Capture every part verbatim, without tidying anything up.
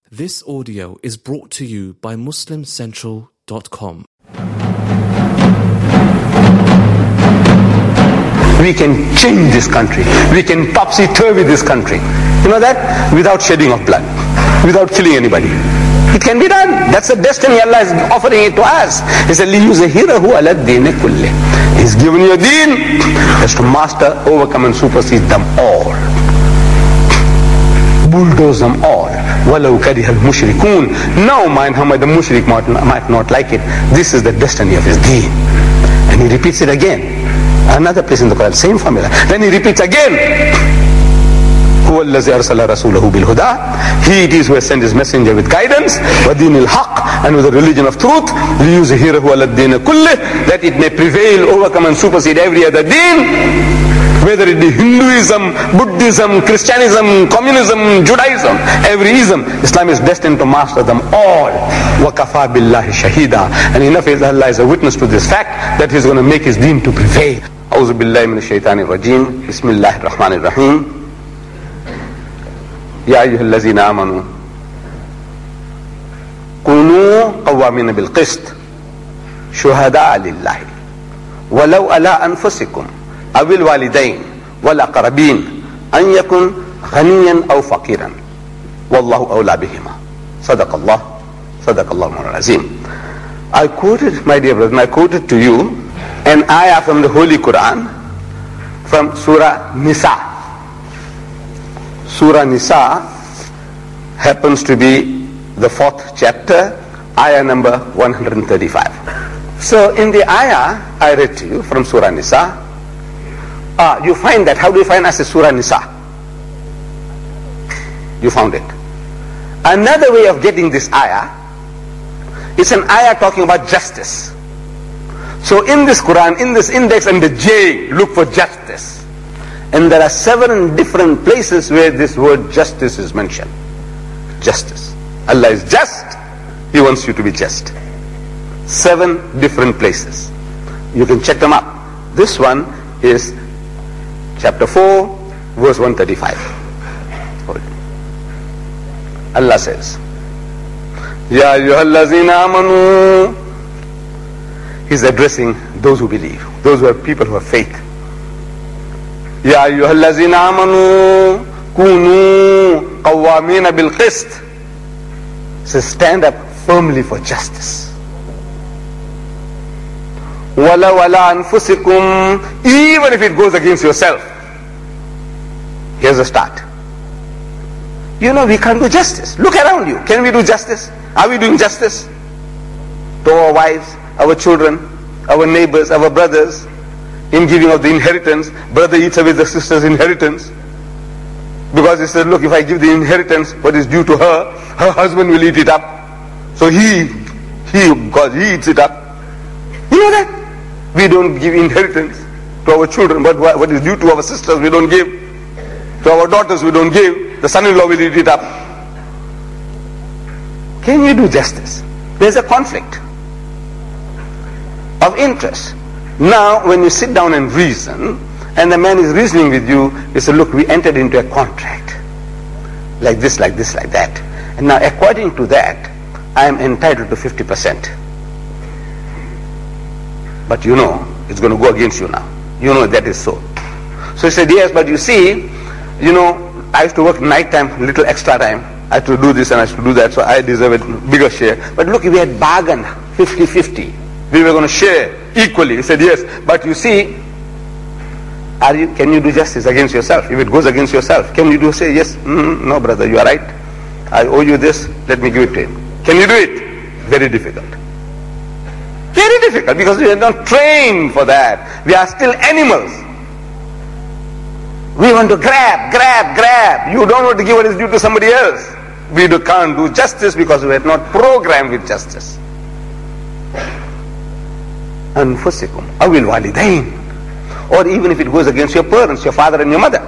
This audio is brought to you by Muslim Central dot com. We can change this country. We can topsy-turvy this country. You know that? Without shedding of blood. Without killing anybody. It can be done. That's the destiny Allah is offering it to us. He said, لِيُزَهِرَهُ عَلَى الدِّينِ كُلِّهِ. He's given you a deen has to master, overcome and supersede them all. Bulldoze them all. وَلَوْ كَرِهَ الْمُشْرِكُونَ. Now mind how much the mushrik might, might not like it. This is the destiny of his deen. And he repeats it again. Another place in the Quran, same formula. Then he repeats again. هُوَ الَّذِي أَرْسَلَ رَسُولَهُ بِالْهُدَى. He it is who has sent his messenger with guidance, وَدِينِ الْحَقِّ, and with the religion of truth, لِيُزْهِرَهُ عَلَى الدِّينِ كُلِّهِ, that it may prevail, overcome and supersede every other deen. Whether it be Hinduism, Buddhism, Christianism, Communism, Judaism, every ism, Islam is destined to master them all. وَكَفَى بِاللَّهِ شَهِيدًا. And enough is Allah is a witness to this fact that He's going to make His deen to prevail. أعوذ بالله من الشيطان الرجيم. بسم الله الرحمن الرحيم. يا أيها الذين آمنوا كونوا قوامين بالقسط شهداء لله ولو على أنفسكم أو الوالدين والأقربين أن يكن غنيا أو فقيرا والله أولى بهما. صدق الله صدق الله العظيم. I quoted, my dear brethren, I quoted to you an ayah from the Holy Quran from Surah Nisa. Surah Nisa happens to be the fourth chapter, ayah number one hundred thirty-five. So in the ayah I read to you from Surah Nisa, ah, you find that, how do you find as a Surah Nisa? You found it. Another way of getting this ayah, it's an ayah talking about justice. So in this Quran, in this index and the J, look for justice. And there are seven different places where this word justice is mentioned. Justice. Allah is just. He wants you to be just. Seven different places. You can check them up. This one is chapter four, verse one thirty-five. Allah says, Ya ayyuhallazina amanu. He's addressing those who believe, those who are people who have faith. Ya ayyuhallazina amanu kunu qawwamina bil qist. So stand up firmly for justice. Wala wala anfusikum, even if it goes against yourself. Here's a start. You know we can't do justice. Look around you. Can we do justice? Are we doing justice to our wives, our children, our neighbors, our brothers? In giving of the inheritance, brother eats away the sister's inheritance. Because he said, look, if I give the inheritance, what is due to her, her husband will eat it up. So he, he, because he eats it up. You know that? We don't give inheritance to our children, but what is due to our sisters, we don't give. To our daughters, we don't give. The son-in-law will eat it up. Can you do justice? There's a conflict of interest. Now, when you sit down and reason, and the man is reasoning with you, you say, look, we entered into a contract. Like this, like this, like that. And now, according to that, I am entitled to fifty percent. But you know, it's going to go against you now. You know that is so. So he said, yes, but you see, you know, I used to work night time, little extra time. I had to do this and I had to do that, so I deserve a bigger share. But look, we had bargained fifty fifty. We were going to share equally. He said, yes, but you see, are you, can you do justice against yourself? If it goes against yourself, can you do say, yes, mm, no brother, you are right. I owe you this, let me give it to him. Can you do it? Very difficult. Very difficult, because we are not trained for that. We are still animals. We want to grab, grab, grab. You don't want to give what is due to somebody else. We do, can't do justice because we are not programmed with justice. Anfusikum awil walidain. Or even if it goes against your parents, your father and your mother.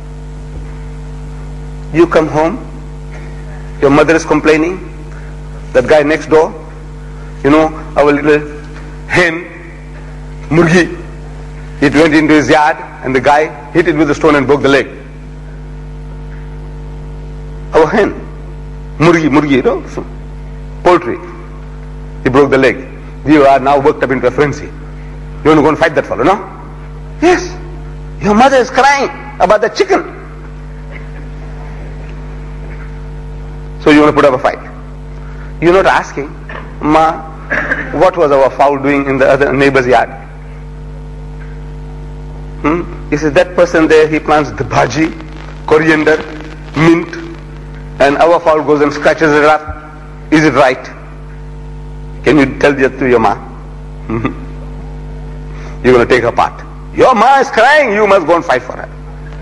You come home, your mother is complaining, that guy next door, you know, our little hen, murgi, it went into his yard and the guy hit it with a stone and broke the leg. Our hen. Murgi, murgi, you know, so, poultry. He broke the leg. You are now worked up into a frenzy. You want to go and fight that fellow, no? Yes. Your mother is crying about the chicken. So you want to put up a fight. You're not asking, Ma, what was our fowl doing in the other neighbor's yard? Hmm? He says, that person there, he plants the bhaji, coriander, mint, and our fowl goes and scratches it up. Is it right? Can you tell that to your ma? You're going to take her part. Your ma is crying, you must go and fight for her.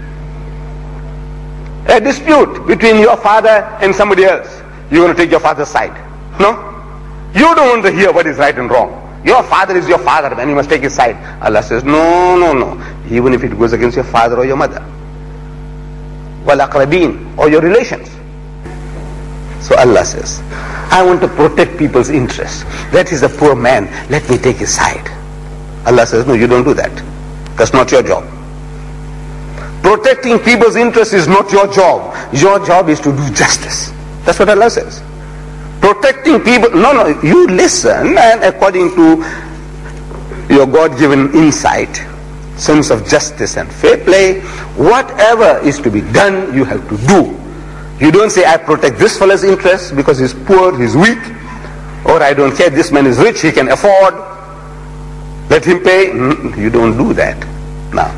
A dispute between your father and somebody else. You're going to take your father's side. No? You don't want to hear what is right and wrong. Your father is your father, and you must take his side. Allah says, no, no, no. Even if it goes against your father or your mother. Wal-aqrabeen, or your relations. So Allah says, I want to protect people's interests. That is a poor man. Let me take his side. Allah says, no, you don't do that. That's not your job. Protecting people's interests is not your job. Your job is to do justice. That's what Allah says. Protecting people, no, no, you listen, and according to your God-given insight, sense of justice and fair play, whatever is to be done, you have to do. You don't say, I protect this fellow's interests because he's poor, he's weak, or I don't care, this man is rich, he can afford, let him pay. You don't do that. Now,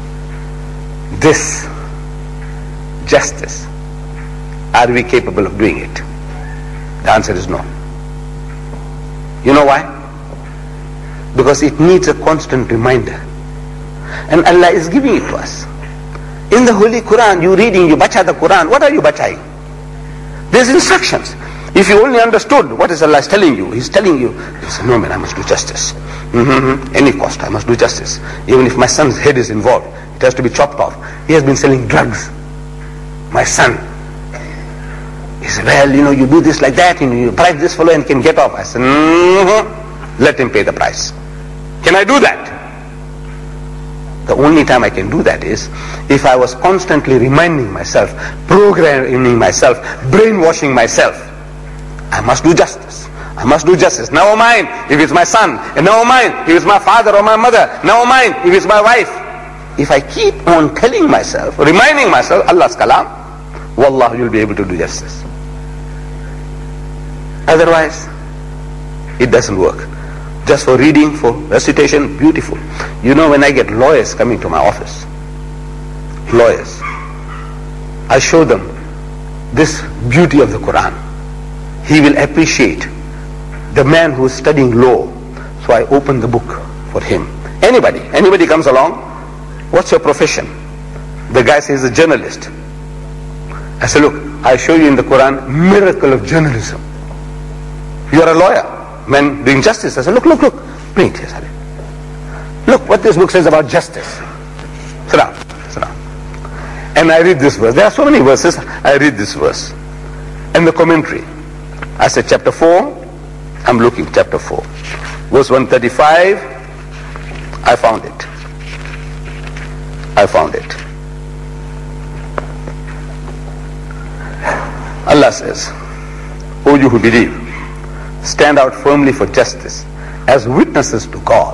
this justice, are we capable of doing it? The answer is no. You know why? Because it needs a constant reminder. And Allah is giving it to us. In the Holy Quran, you reading, you bacha the Quran, what are you bachaing? There's instructions. If you only understood what is Allah is telling you, He's telling you, you say, no man, I must do justice. Mm-hmm. Any cost, I must do justice. Even if my son's head is involved, it has to be chopped off. He has been selling drugs. My son. He said, well, you know, you do this like that, and you bribe this fellow and can get off. I said, mm-hmm. Let him pay the price. Can I do that? The only time I can do that is if I was constantly reminding myself, programming myself, brainwashing myself. I must do justice. I must do justice. Never mind if it's my son, and never mind if it's my father or my mother, never mind if it's my wife. If I keep on telling myself, reminding myself, Allah's kalam, wallah, you'll be able to do justice. Otherwise, it doesn't work. Just for reading, for recitation, beautiful. You know, when I get lawyers coming to my office, lawyers, I show them this beauty of the Quran. He will appreciate the man who is studying law. So I open the book for him. Anybody, anybody comes along, what's your profession? The guy says, a journalist. I say, look, I show you in the Quran, miracle of journalism. You are a lawyer, man doing justice. I say, look, look, look, bring it here, Salih. Look what this book says about justice. Sit down, sit down. And I read this verse. There are so many verses. I read this verse. And the commentary. I said, chapter four. I'm looking, chapter four. Verse one thirty-five. I found it. I found it. Allah says, O you who believe, stand out firmly for justice as witnesses to God.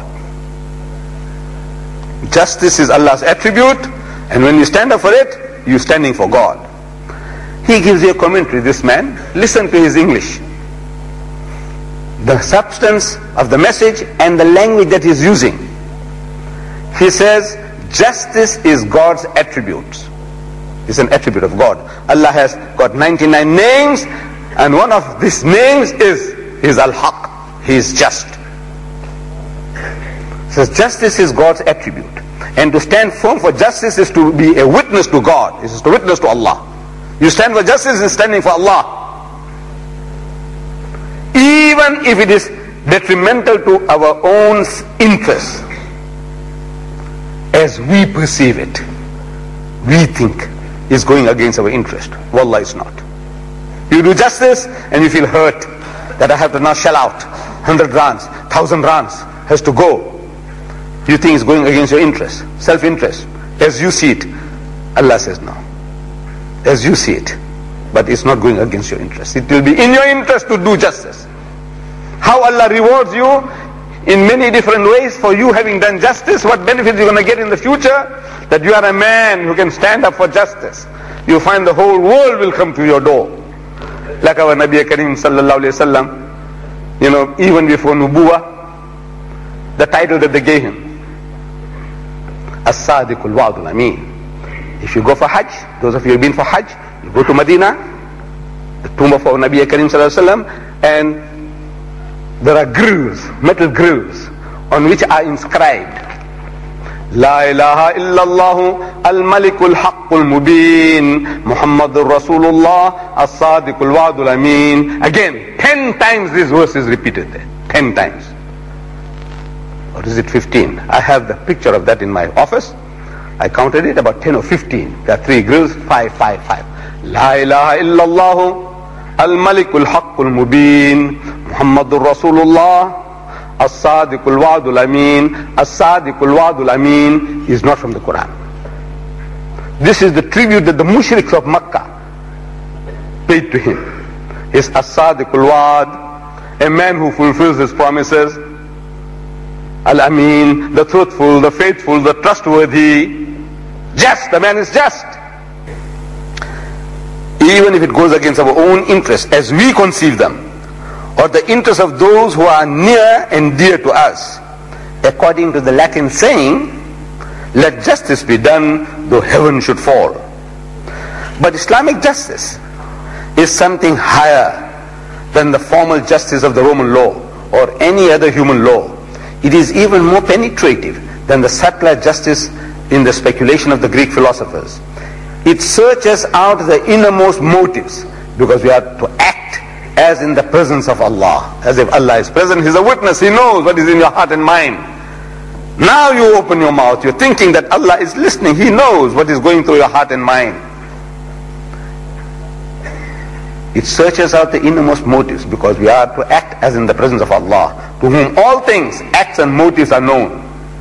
Justice is Allah's attribute, and when you stand up for it, you're standing for God. He gives you a commentary, this man. Listen to his English. The substance of the message and the language that he's using. He says, justice is God's attribute. It's an attribute of God. Allah has got ninety-nine names, and one of these names is is Al-Haq. He is just. So justice is God's attribute. And to stand firm for justice is to be a witness to God. This is to witness to Allah. You stand for justice is standing for Allah. Even if it is detrimental to our own interests, as we perceive it, we think is going against our interest. Wallah, it's not. You do justice and you feel hurt that I have to now shell out hundred rands, thousand rands has to go. You think it's going against your interest, self-interest. As you see it, Allah says no. As you see it, but it's not going against your interest. It will be in your interest to do justice. How Allah rewards you in many different ways for you having done justice, what benefits you're going to get in the future, that you are a man who can stand up for justice. You find the whole world will come to your door. Like our Nabi Kareem sallallahu alayhi wa sallam, you know, even before Nubuwah, the title that they gave him, As-Sadiqul Wa'dul Ameen. If you go for Hajj, those of you who have been for Hajj, you go to Medina, the tomb of our Nabi Kareem sallallahu alayhi wa sallam, and there are grills, metal grills, on which are inscribed, La ilaha illallah al-malikul haqqul mubin Muhammadur Rasulullah as-sadiqul wa'dul ameen. Again, ten times this verse is repeated there. Ten times. Or is it fifteen? I have the picture of that in my office. I counted it, about ten or fifteen. There are three grills, five, five, five. La ilaha illallah al-malikul haqqul mubin Muhammadur Rasulullah As-Sadiqul Wa'dul Ameen. As-Sadiqul Wa'dul Ameen is not from the Quran. This is the tribute that the mushriks of Makkah paid to him. Is As-Sadiqul Wa'd, a man who fulfills his promises. Al-Ameen, the truthful, the faithful, the trustworthy. Just, the man is just. Even if it goes against our own interests as we conceive them, or the interests of those who are near and dear to us, according to the Latin saying, let justice be done though heaven should fall. But Islamic justice is something higher than the formal justice of the Roman law or any other human law. It is even more penetrative than the subtler justice in the speculation of the Greek philosophers. It searches out the innermost motives, because we are to act as in the presence of Allah, as if Allah is present. He's a witness, He knows what is in your heart and mind. Now you open your mouth, you're thinking that Allah is listening, He knows what is going through your heart and mind. It searches out the innermost motives, because we are to act as in the presence of Allah, to whom all things, acts and motives are known.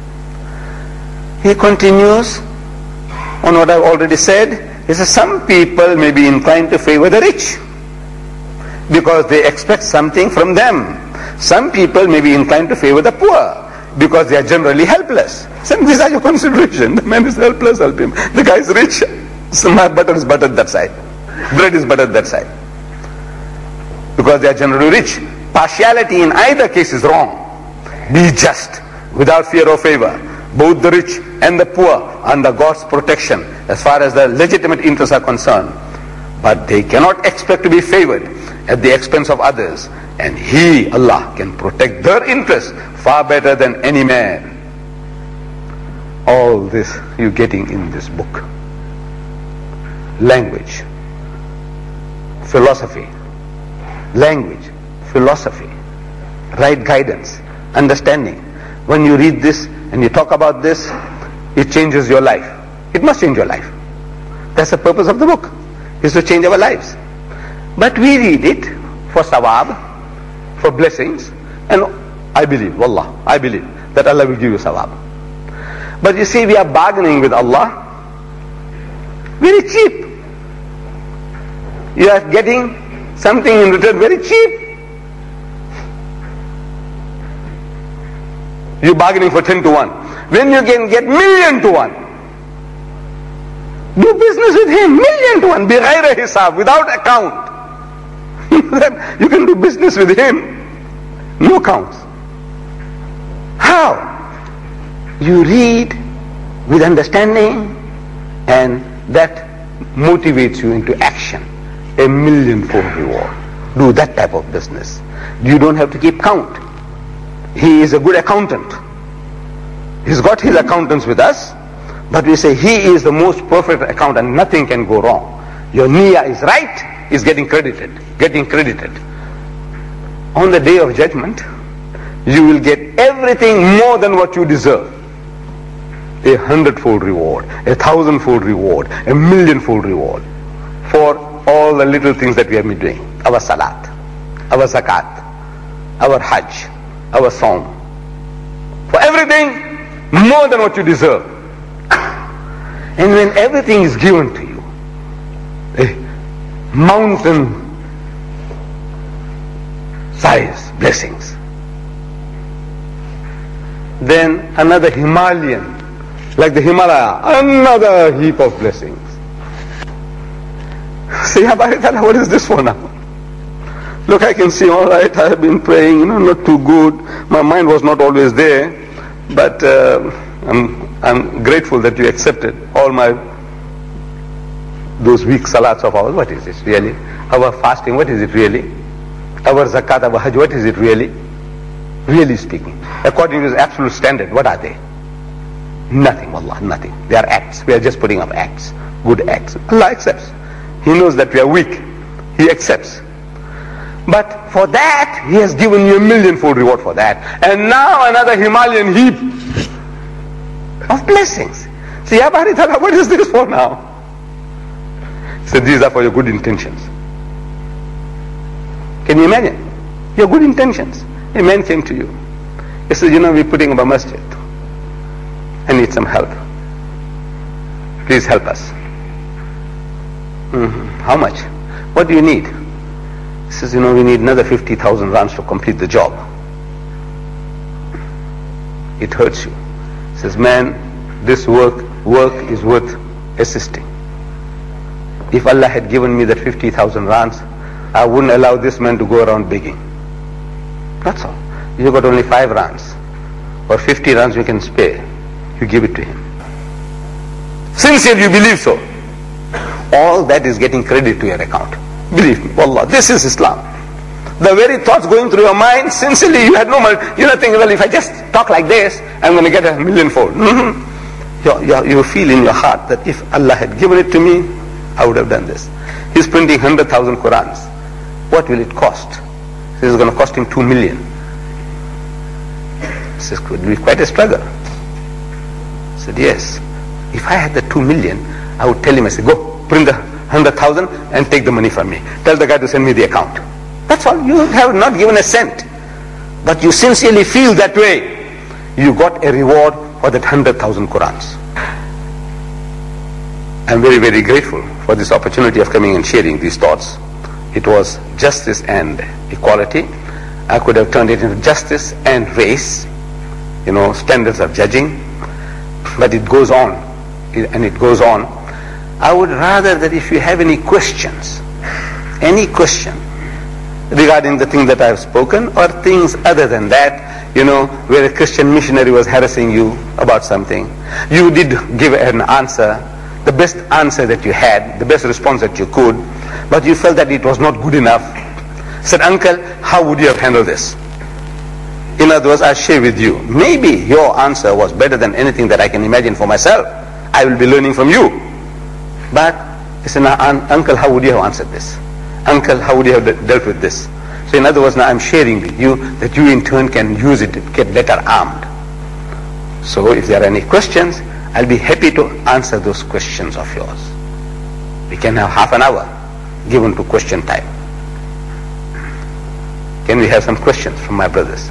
He continues on what I've already said. He says some people may be inclined to favor the rich, because they expect something from them. Some people may be inclined to favor the poor, because they are generally helpless. So these are your consideration. The man is helpless, help him. The guy is rich, so my butter is buttered that side. Bread is buttered that side. Because they are generally rich. Partiality in either case is wrong. Be just, without fear or favor. Both the rich and the poor under God's protection, as far as the legitimate interests are concerned. But they cannot expect to be favored at the expense of others, and He, Allah, can protect their interests far better than any man. All this you're getting in this book. Language, philosophy, language, philosophy, right guidance, understanding. When you read this and you talk about this, it changes your life. It must change your life. That's the purpose of the book, is to change our lives. But we read it for sawab, for blessings, and I believe, wallah, I believe that Allah will give you sawab. But you see, we are bargaining with Allah very cheap. You are getting something in return very cheap. You're bargaining for ten to one. When you can get million to one, do business with him, million to one, bighayra hisab, without account. You can do business with him, no counts. How? You read with understanding, and that motivates you into action. A million-fold reward. Do that type of business. You don't have to keep count. He is a good accountant. He's got his accountants with us, but we say he is the most perfect accountant. Nothing can go wrong. Your niyyah is right, is getting credited, getting credited. On the day of judgment, you will get everything more than what you deserve. A hundredfold reward, a thousandfold reward, a millionfold reward for all the little things that we have been doing. Our salat, our zakat, our hajj, our sawm. For everything, more than what you deserve. And when everything is given to you, eh, mountain size blessings. Then another Himalayan, like the Himalaya, another heap of blessings. Say, what is this for now? Look, I can see, all right, I have been praying, you know, not too good. My mind was not always there, but uh, I'm, I'm grateful that you accepted all my, those weak salats of ours. What is this really? Our fasting, what is it really? Our zakat, our hajj, what is it really? Really speaking, according to His absolute standard, what are they? Nothing, wallah, nothing. They are acts. We are just putting up acts, good acts. Allah accepts. He knows that we are weak. He accepts. But for that, He has given you a millionfold reward for that. And now another Himalayan heap of blessings. See, Ya Bari Tala, what is this for now? He said, these are for your good intentions. Can you imagine? Your good intentions. A man came to you. He said, you know, we're putting up a masjid. I need some help. Please help us. Mm-hmm. How much? What do you need? He says, you know, we need another fifty thousand rands to complete the job. It hurts you. He says, man, this work, work is worth assisting. If Allah had given me that fifty thousand rands, I wouldn't allow this man to go around begging. That's all. You got only five rands or fifty rands you can spare. You give it to him. Sincerely you believe so. All that is getting credit to your account. Believe me, wallah, this is Islam. The very thoughts going through your mind, sincerely you had no money. You're not thinking, well, if I just talk like this, I'm going to get a millionfold. Mm-hmm. you, you, you feel in your heart that if Allah had given it to me, I would have done this. He's printing one hundred thousand Qurans. What will it cost? This is going to cost him two million. This could be quite a struggle. I said, yes. If I had the two million, I would tell him, I said, go, print the one hundred thousand and take the money from me. Tell the guy to send me the account. That's all. You have not given a cent. But you sincerely feel that way. You got a reward for that one hundred thousand Qurans. I'm very, very grateful for this opportunity of coming and sharing these thoughts. It was justice and equality. I could have turned it into justice and race, you know, standards of judging. But it goes on, and it goes on. I would rather that if you have any questions, any question regarding the thing that I have spoken, or things other than that, you know, where a Christian missionary was harassing you about something, you did give an answer, the best answer that you had, the best response that you could, but you felt that it was not good enough. Said, uncle, how would you have handled this? In other words, I share with you. Maybe your answer was better than anything that I can imagine for myself. I will be learning from you. But he said, now, uncle, how would you have answered this? Uncle, how would you have de- dealt with this? So in other words, now I'm sharing with you that you in turn can use it to get better armed. So if there are any questions, I'll be happy to answer those questions of yours. We can have half an hour given to question time. Can we have some questions from my brothers?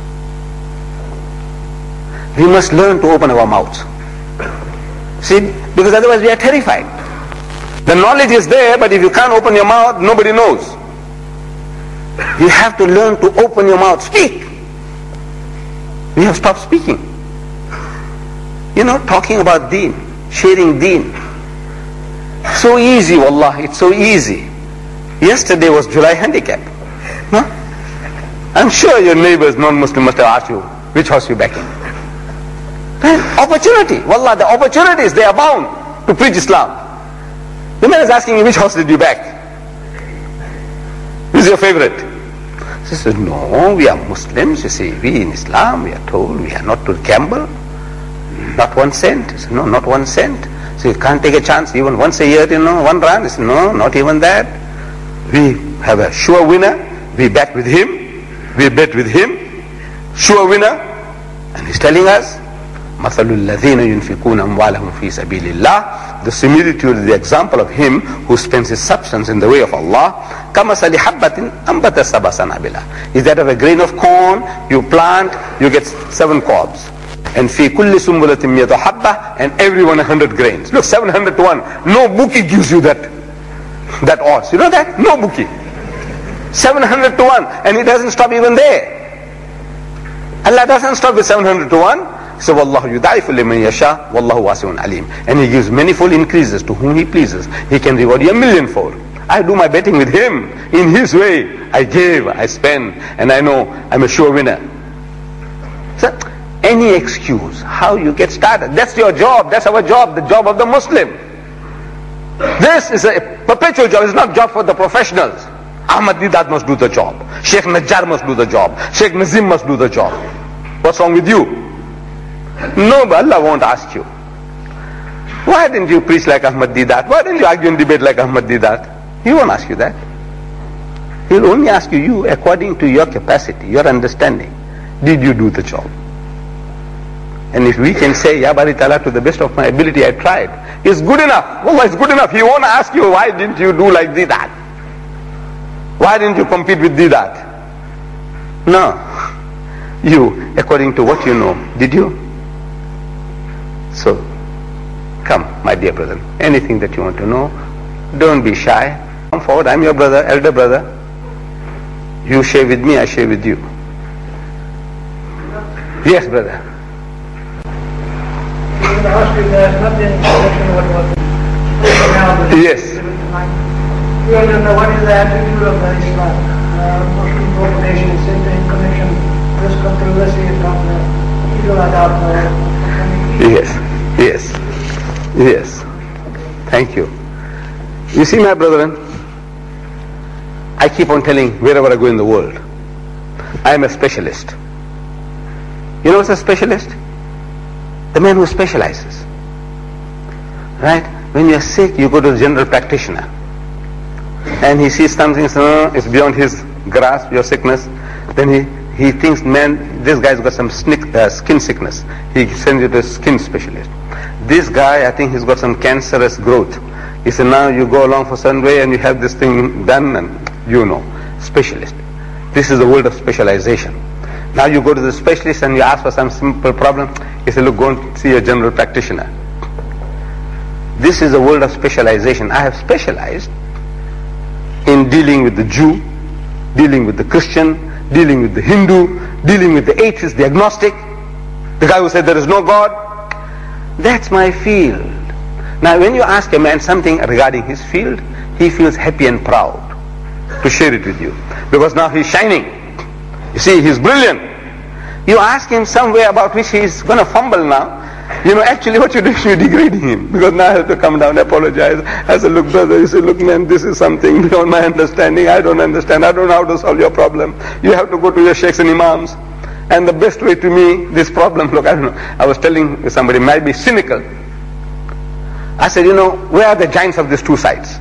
We must learn to open our mouths. See, because otherwise we are terrified. The knowledge is there, but if you can't open your mouth, nobody knows. You have to learn to open your mouth. Speak. We have stopped speaking. You know, talking about deen, sharing deen. So easy, wallah, it's so easy. Yesterday was July handicap. Huh? I'm sure your neighbors, non-Muslim, must have asked you, which horse you backing? Opportunity, wallah, the opportunities, they abound to preach Islam. The man is asking you, which horse did you back? Who's your favorite? She says, no, we are Muslims. You see, we in Islam, we are told we are not to gamble. Not one cent. He said, no, not one cent. So you can't take a chance even once a year, you know, one run. He said, no, not even that. We have a sure winner. We bet with him. We bet with him. Sure winner. And he's telling us, مَثَلُ الَّذِينَ يُنْفِقُونَ أَمْوَالَهُمْ فِي سَبِيلِ اللَّهِ. The similitude, the example of him who spends his substance in the way of Allah, كَمَثَلِ حَبَّةٍ أَنْبَتَ سَبْعَ سَنَابِلَ. Is that of a grain of corn, you plant, you get seven cobs. And fi kulli sumbulatin miyatu habba, and everyone a hundred grains. Look, seven hundred to one. No bookie gives you that. that odds. You know that? No bookie. seven hundred to one. And it doesn't stop even there. Allah doesn't stop with seven hundred to one. So, Wallahu yudaifu liman yasha, Wallahu wasi'un alim. And He gives manifold increases to whom He pleases. He can reward you a millionfold. I do my betting with Him. In His way, I give, I spend, and I know I'm a sure winner. So, any excuse, how you get started. That's your job. That's our job, the job of the Muslim. This is a perpetual job. It's not a job for the professionals. Ahmad Deedat must do the job. Sheikh Najjar must do the job. Sheikh Nazim must do the job. What's wrong with you? No, but Allah won't ask you. Why didn't you preach like Ahmad Deedat? Why didn't you argue and debate like Ahmad Deedat? He won't ask you that. He'll only ask you, you according to your capacity, your understanding, did you do the job? And if we can say, Ya Bari Ta'ala, to the best of my ability, I tried, it's good enough. Wallah, it's good enough. He won't ask you, why didn't you do like Deedat? Why didn't you compete with Deedat? No. You, according to what you know, did you? So, come, my dear brother, anything that you want to know, don't be shy. Come forward, I'm your brother, elder brother. You share with me, I share with you. Yes, brother. Yes. You want to know what is the attitude of the Islam, uh, Muslim population in connection to this controversy about the Eid al-Adha? Yes, yes, yes. Thank you. You see, my brethren, I keep on telling wherever I go in the world, I am a specialist. You know what's a specialist? The man who specializes. Right? When you're sick, you go to the general practitioner. And he sees something, so it's beyond his grasp, your sickness. Then he, he thinks, man, this guy's got some snick, uh, skin sickness. He sends you to a skin specialist. This guy, I think he's got some cancerous growth. He said, now you go along for some way and you have this thing done, and you know, specialist. This is the world of specialization. Now you go to the specialist and you ask for some simple problem. He said, look, go and see a general practitioner. This is the world of specialization. I have specialized in dealing with the Jew, dealing with the Christian, dealing with the Hindu, dealing with the atheist, the agnostic, the guy who said there is no God. That's my field. Now when you ask a man something regarding his field, he feels happy and proud to share it with you, because now he's shining. You see, he's brilliant. You ask him some way about which he's going to fumble now, you know, actually what you're doing, you're degrading him, because now I have to come down and apologize. I said, look brother, you say, look man, this is something beyond my understanding. I don't understand. I don't know how to solve your problem. You have to go to your sheikhs and imams. And the best way to me, this problem, look, I don't know. I was telling somebody, might be cynical. I said, you know, where are the giants of these two sides?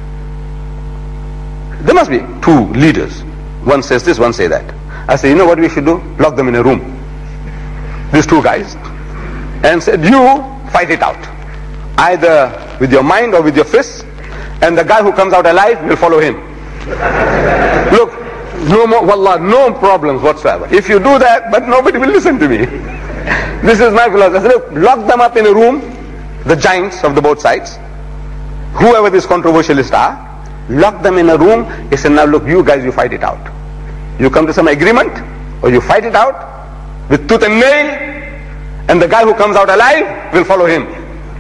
There must be two leaders. One says this, one says that. I said, you know what we should do? Lock them in a room. These two guys. And said, you fight it out. Either with your mind or with your fists. And the guy who comes out alive will follow him. Look, no more, wallah, no problems whatsoever. If you do that, but nobody will listen to me. This is my philosophy. I said, look, lock them up in a room, the giants of the both sides, whoever these controversialists are, lock them in a room. He said, now look, you guys, you fight it out. You come to some agreement, or you fight it out with tooth and nail, and the guy who comes out alive will follow him.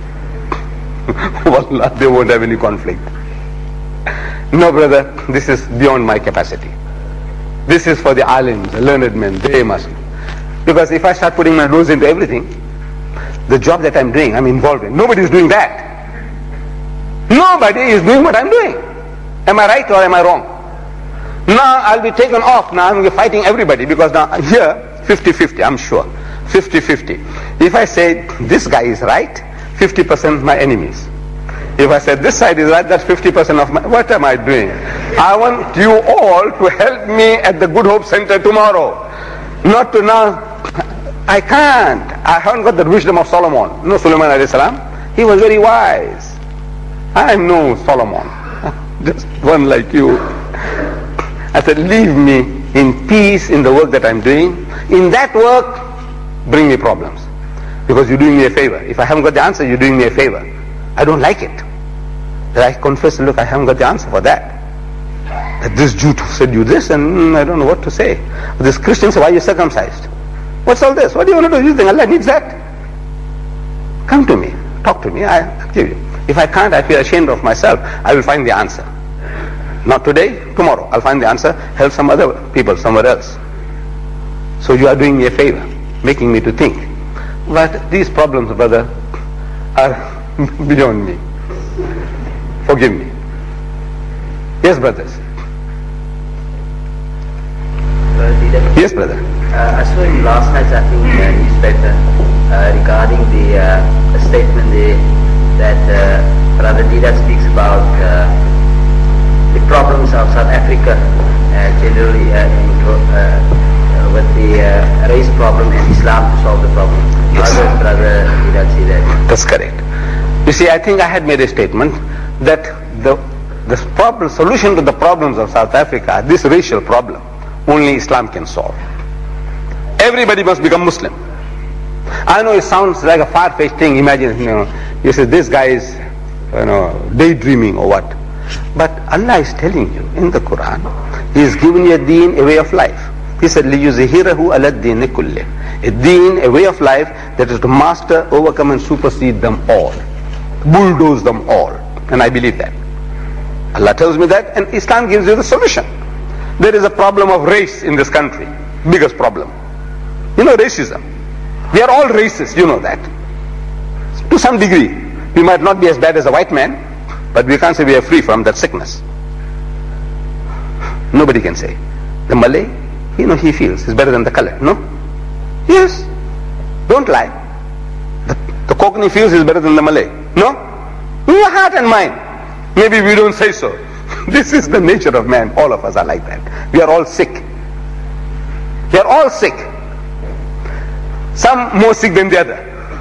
Wallah, they won't have any conflict. No brother, this is beyond my capacity. This is for the alims, the learned men, they must. Because if I start putting my nose into everything, the job that I'm doing, I'm involved in, nobody is doing that. Nobody is doing what I'm doing. Am I right or am I wrong? Now I'll be taken off. Now I'm fighting everybody, because now here fifty fifty, I'm sure. fifty fifty. If I say this guy is right, fifty percent my enemies. If I say this side is right, that's fifty percent of my... What am I doing? I want you all to help me at the Good Hope Center tomorrow. Not to now... I can't. I haven't got the wisdom of Solomon. No, Sulaiman alayhi salam. He was very wise. I am no Solomon. Just one like you. I said, leave me in peace in the work that I'm doing. In that work, bring me problems. Because you're doing me a favor. If I haven't got the answer, you're doing me a favor. I don't like it. That I confess, look, I haven't got the answer for that. That this Jew said you this, and mm, I don't know what to say. This Christian said, why are you circumcised? What's all this? What do you want to do? You think Allah needs that? Come to me, talk to me, I'll give you. If I can't, I feel ashamed of myself, I will find the answer. Not today, tomorrow, I'll find the answer, help some other people somewhere else. So you are doing me a favor, making me to think. But these problems, brother, are beyond me. Forgive me. Yes, brothers. Yes, brother. Uh, I saw in last night's, I think, uh, newspaper uh, regarding the uh, statement there that uh, Brother Didat speaks about uh, the problems of South Africa, uh, generally uh, in, uh, with the uh, race problem and Islam to solve the problem. Yes. How does Brother Didat see that? That's correct. You see, I think I had made a statement that the the problem, solution to the problems of South Africa, this racial problem, only Islam can solve. Everybody must become Muslim. I know it sounds like a far-fetched thing. Imagine, you know, you say this guy is, you know, daydreaming or what. But Allah is telling you in the Quran, He has given you a deen, a way of life. He said, لِيُزْهِرَهُ عَلَى الدِّينِ كُلِّهِ. A deen, a way of life that is to master, overcome and supersede them all. Bulldoze them all. And I believe that. Allah tells me that, and Islam gives you the solution. There is a problem of race in this country. Biggest problem. You know, racism. We are all racist, you know that. To some degree. We might not be as bad as a white man, but we can't say we are free from that sickness. Nobody can say. The Malay, you know, he feels he's better than the color, no? Yes. Don't lie. The, the Kokani feels he's better than the Malay, no? In your heart and mind. Maybe we don't say so. This is the nature of man. All of us are like that. We are all sick. We are all sick. Some more sick than the other.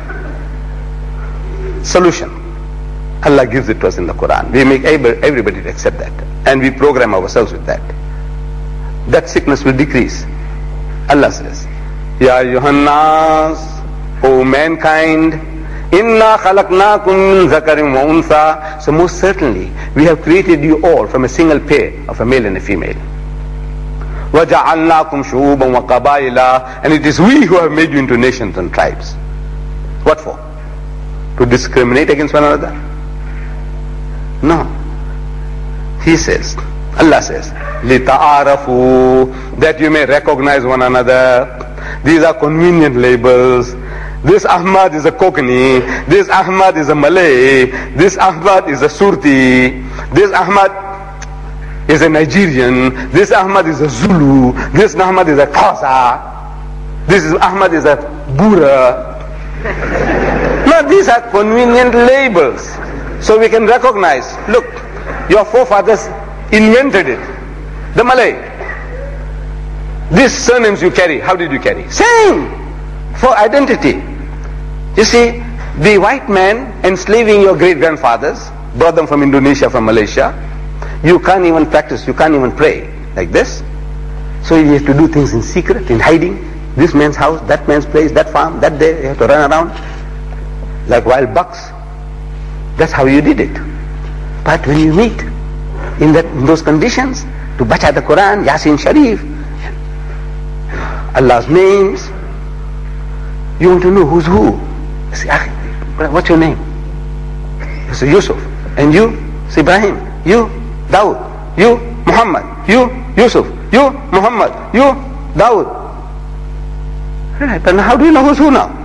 Solution. Allah gives it to us in the Quran. We make everybody to accept that. And we program ourselves with that. That sickness will decrease. Allah says, Ya Yuhannas, O mankind, Inna khalaqnakum min zakarin wa untha. So most certainly, we have created you all from a single pair of a male and a female. وَجَعَلْنَاكُمْ شُعُوبًا وَقَبَائِلًا. And it is we who have made you into nations and tribes. What for? To discriminate against one another? No. He says, Allah says, لِتَعَارَفُوا, that you may recognize one another. These are convenient labels. This Ahmad is a Kokani, this Ahmad is a Malay, this Ahmad is a Surti, this Ahmad is a Nigerian, this Ahmad is a Zulu, this Ahmad is a Xhosa, this is Ahmad is a Bura. No, these are convenient labels. So we can recognize, look, your forefathers invented it. The Malay. These surnames you carry, how did you carry? Same, for identity. You see, the white man enslaving your great-grandfathers, brought them from Indonesia, from Malaysia. You can't even practice, you can't even pray like this. So you have to do things in secret, in hiding. This man's house, that man's place, that farm, that day, you have to run around like wild bucks. That's how you did it. But when you meet in, that, in those conditions, to bacha the Quran, Yasin Sharif, Allah's names, you want to know who's who. You say, what's your name? You say, Yusuf. And you? Say, Ibrahim. You? Dawood. You? Muhammad. You? Yusuf. You? Muhammad. You? Dawood. Right, but how do you know who's who now?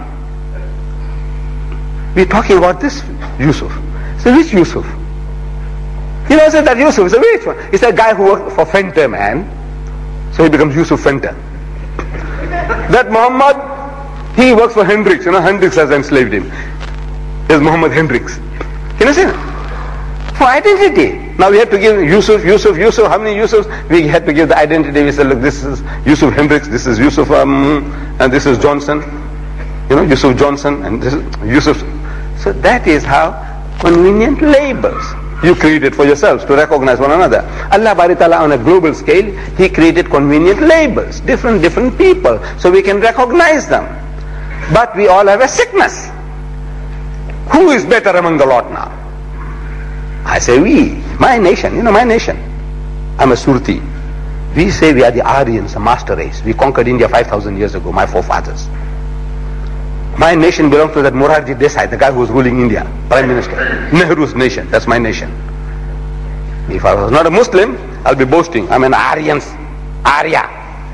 We're talking about this Yusuf. So which Yusuf? He knows that Yusuf is a which one? It's a guy who worked for Fenter, man. So he becomes Yusuf Fenter. That Muhammad, he works for Hendrix. You know, Hendrix has enslaved him. There's Muhammad Hendrix. Can you see that? For identity. Now we have to give Yusuf, Yusuf, Yusuf. How many Yusufs? We had to give the identity. We said, look, this is Yusuf Hendrix, this is Yusuf, um, and this is Johnson. You know, Yusuf Johnson, and this is Yusuf. So that is how convenient labels you created for yourselves to recognize one another. Allah Bari Ta'ala on a global scale, He created convenient labels, different, different people, so we can recognize them. But we all have a sickness. Who is better among the lot now? I say we, my nation, you know, my nation. I'm a Surti. We say we are the Aryans, a master race. We conquered India five thousand years ago, my forefathers. My nation belongs to that Morarji Desai, the guy who was ruling India, Prime Minister. Nehru's nation, that's my nation. If I was not a Muslim, I'll be boasting, I'm an Aryan, Arya.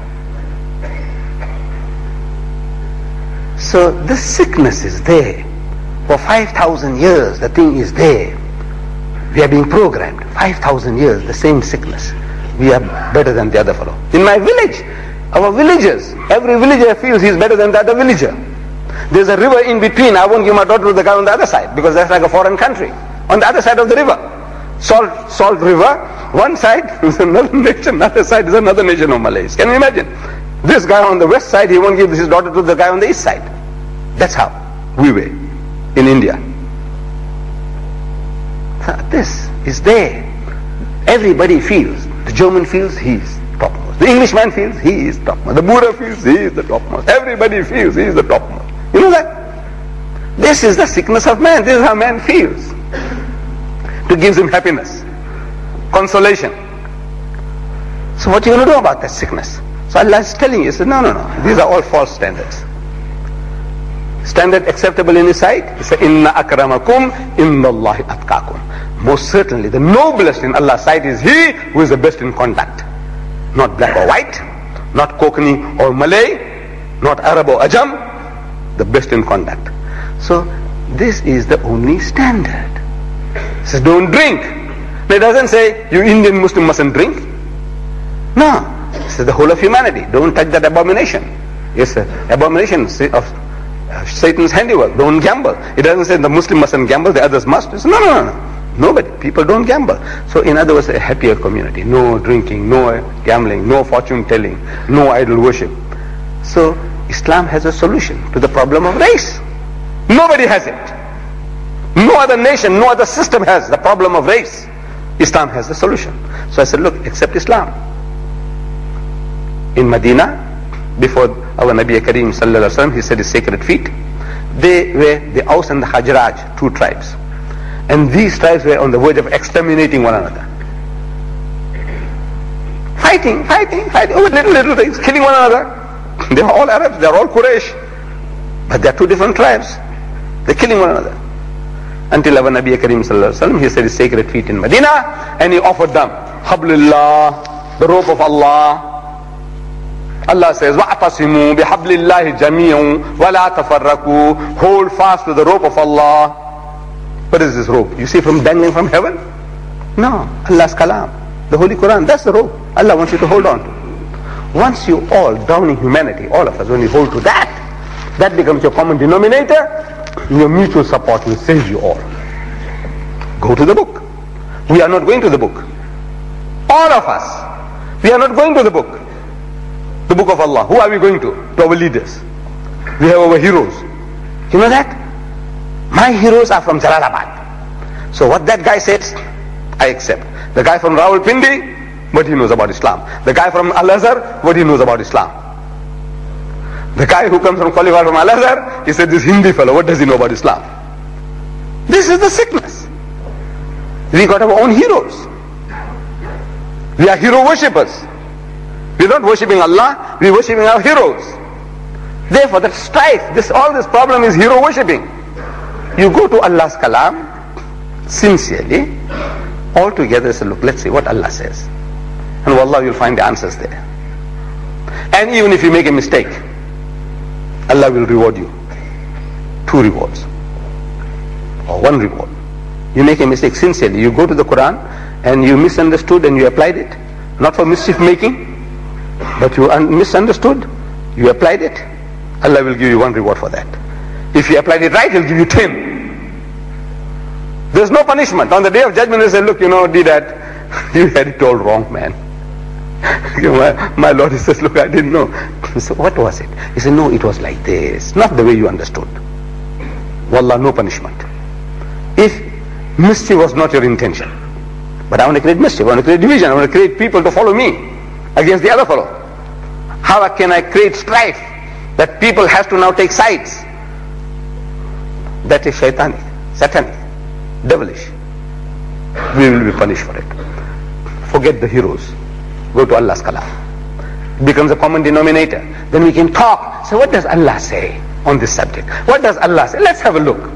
So this sickness is there. For five thousand years, the thing is there. We are being programmed. five thousand years, the same sickness. We are better than the other fellow. In my village, our villagers, every villager feels he's better than the other villager. There's a river in between. I won't give my daughter to the guy on the other side because that's like a foreign country. On the other side of the river, Salt, Salt River, one side is another nation, another side is another nation of Malays. Can you imagine? This guy on the west side, he won't give his daughter to the guy on the east side. That's how we were in India. So this is there. Everybody feels. The German feels he is topmost. The Englishman feels he is topmost. The Buddha feels he is the topmost. Everybody feels he is the topmost. You know that? This is the sickness of man. This is how man feels. It gives him happiness, consolation. So what are you going to do about that sickness? So Allah is telling you, he says, no, no, no. These are all false standards. Standard acceptable in His sight, He says, Inna akramakum indallahi atqakum. Most certainly, the noblest in Allah's sight is he who is the best in conduct. Not black or white, not Konkani or Malay, not Arab or Ajam, the best in conduct. So, this is the only standard. It says, don't drink. It doesn't say, you Indian Muslim mustn't drink. No. It says, the whole of humanity, don't touch that abomination. It's an abomination of Satan's handiwork. Don't gamble. It doesn't say the Muslim mustn't gamble, the others must. It's, no, no, no, no. Nobody. People don't gamble. So in other words, a happier community. No drinking, no gambling, no fortune telling, no idol worship. So Islam has a solution to the problem of race. Nobody has it. No other nation, no other system has the problem of race. Islam has the solution. So I said, look, accept Islam. In Medina, before our Nabi Kareem sallallahu alaihi wasallam, he said his sacred feet, they were the Aus and the Khazraj, two tribes. And these tribes were on the verge of exterminating one another. Fighting, fighting, fighting over little, little things, killing one another. They are all Arabs, they are all Quraysh. But they are two different tribes. They are killing one another. Until our Nabi Kareem sallallahu alaihi wasallam, he said his sacred feet in Medina, and he offered them, Hablillah, the rope of Allah. Allah says, وَأَعْتَصِمُوا بِحَبْلِ اللَّهِ جَمِيعٌ وَلَا تَفَرَّقُوا. Hold fast to the rope of Allah. What is this rope? You see from dangling from heaven? No. Allah's kalam. The Holy Quran. That's the rope Allah wants you to hold on to. Once you all, down in humanity, all of us, when you hold to that, that becomes your common denominator. Your mutual support will save you all. Go to the book. We are not going to the book. All of us. We are not going to the book. The book of Allah. Who are we going to? To our leaders. We have our heroes. You know that? My heroes are from Jalalabad. So what that guy says, I accept. The guy from Rawalpindi, what he knows about Islam. The guy from Al-Azhar, what he knows about Islam. The guy who comes from qualified from Al-Azhar, he said, this Hindi fellow, what does he know about Islam? This is the sickness. We got our own heroes. We are hero worshippers. We are not worshipping Allah, we are worshipping our heroes. Therefore that strife, this all this problem is hero worshipping. You go to Allah's kalam sincerely, all together say, look, let's see what Allah says. And wallah, you'll find the answers there. And even if you make a mistake, Allah will reward you. Two rewards. Or one reward. You make a mistake sincerely. You go to the Quran and you misunderstood and you applied it. Not for mischief making, but you un- misunderstood, you applied it. Allah will give you one reward for that. If you applied it right, He'll give you ten. There's no punishment. On the day of judgment, He said, look, you know, did that. You had it all wrong, man. my, my Lord, He says, look, I didn't know. So what was it? He said, no, it was like this. Not the way you understood. Wallah, no punishment. If mischief was not your intention. But I want to create mischief, I want to create division, I want to create people to follow me against the other fellow. How can I create strife that people have to now take sides? That is shaitanic, satanic, devilish. we will be punished for it. Forget the heroes. Go to Allah's kalam. It becomes a common denominator. Then we can talk. So what does Allah say on this subject? What does Allah say? Let's have a look.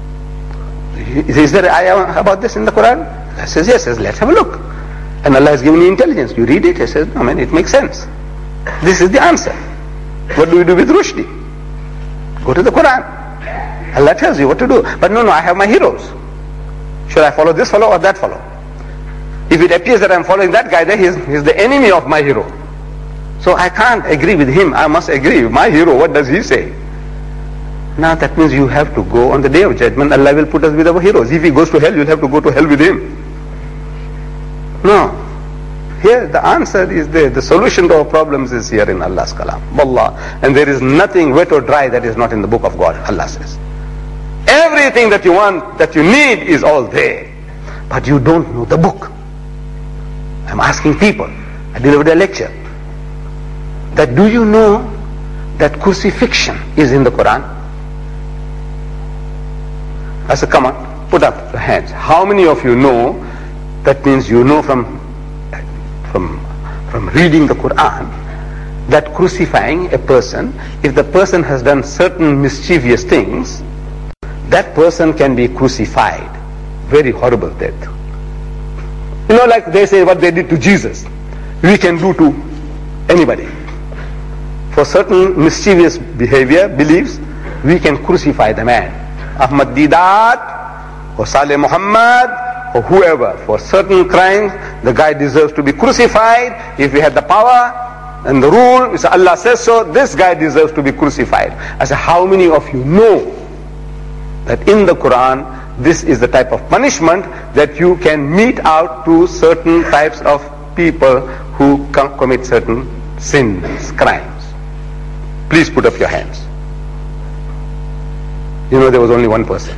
Is there an ayah about this in the Quran? Allah says yes. Says let's have a look. And Allah has given you intelligence. You read it. He says no man, it makes sense. This is the answer. What do we do with Rushdie? Go to the Quran. Allah tells you what to do. But no, no, I have my heroes. Should I follow this fellow or that fellow? If it appears that I'm following that guy, then he's, he's the enemy of my hero. So I can't agree with him. I must agree with my hero. What does he say? Now that means you have to go on the day of judgment. Allah will put us with our heroes. If he goes to hell, you'll have to go to hell with him. No. Here the answer is there. The solution to our problems is here in Allah's kalam. Wallah. And there is nothing wet or dry that is not in the book of God. Allah says. Everything that you want, that you need is all there. But you don't know the book. I'm asking people. I delivered a lecture. That do you know that crucifixion is in the Quran? I said, come on, put up your hands. How many of you know? That means you know from from from reading the Quran that crucifying a person, if the person has done certain mischievous things, that person can be crucified. Very horrible death. You know, like they say what they did to Jesus, we can do to anybody. For certain mischievous behavior, beliefs, we can crucify the man. Ahmad Didat or Saleh Muhammad or whoever, for certain crimes, the guy deserves to be crucified. If we had the power and the rule, we say Allah says so, this guy deserves to be crucified. I say, how many of you know that in the Quran, this is the type of punishment that you can mete out to certain types of people who commit certain sins, crimes? Please put up your hands. You know, there was only one person.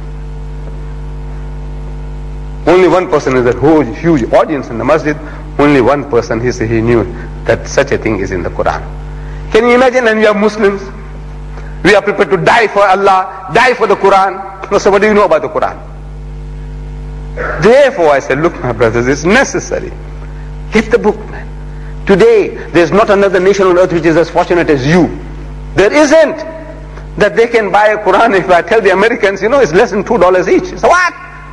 Only one person is that whole huge audience in the masjid. Only one person, he said he knew that such a thing is in the Quran. Can you imagine? And we are Muslims. We are prepared to die for Allah, die for the Quran. No, so what do you know about the Quran? Therefore I said, look my brothers, it's necessary. Get the book, man. Today, there's not another nation on earth which is as fortunate as you. There isn't. That they can buy a Quran. If I tell the Americans, you know, it's less than two dollars each. So what?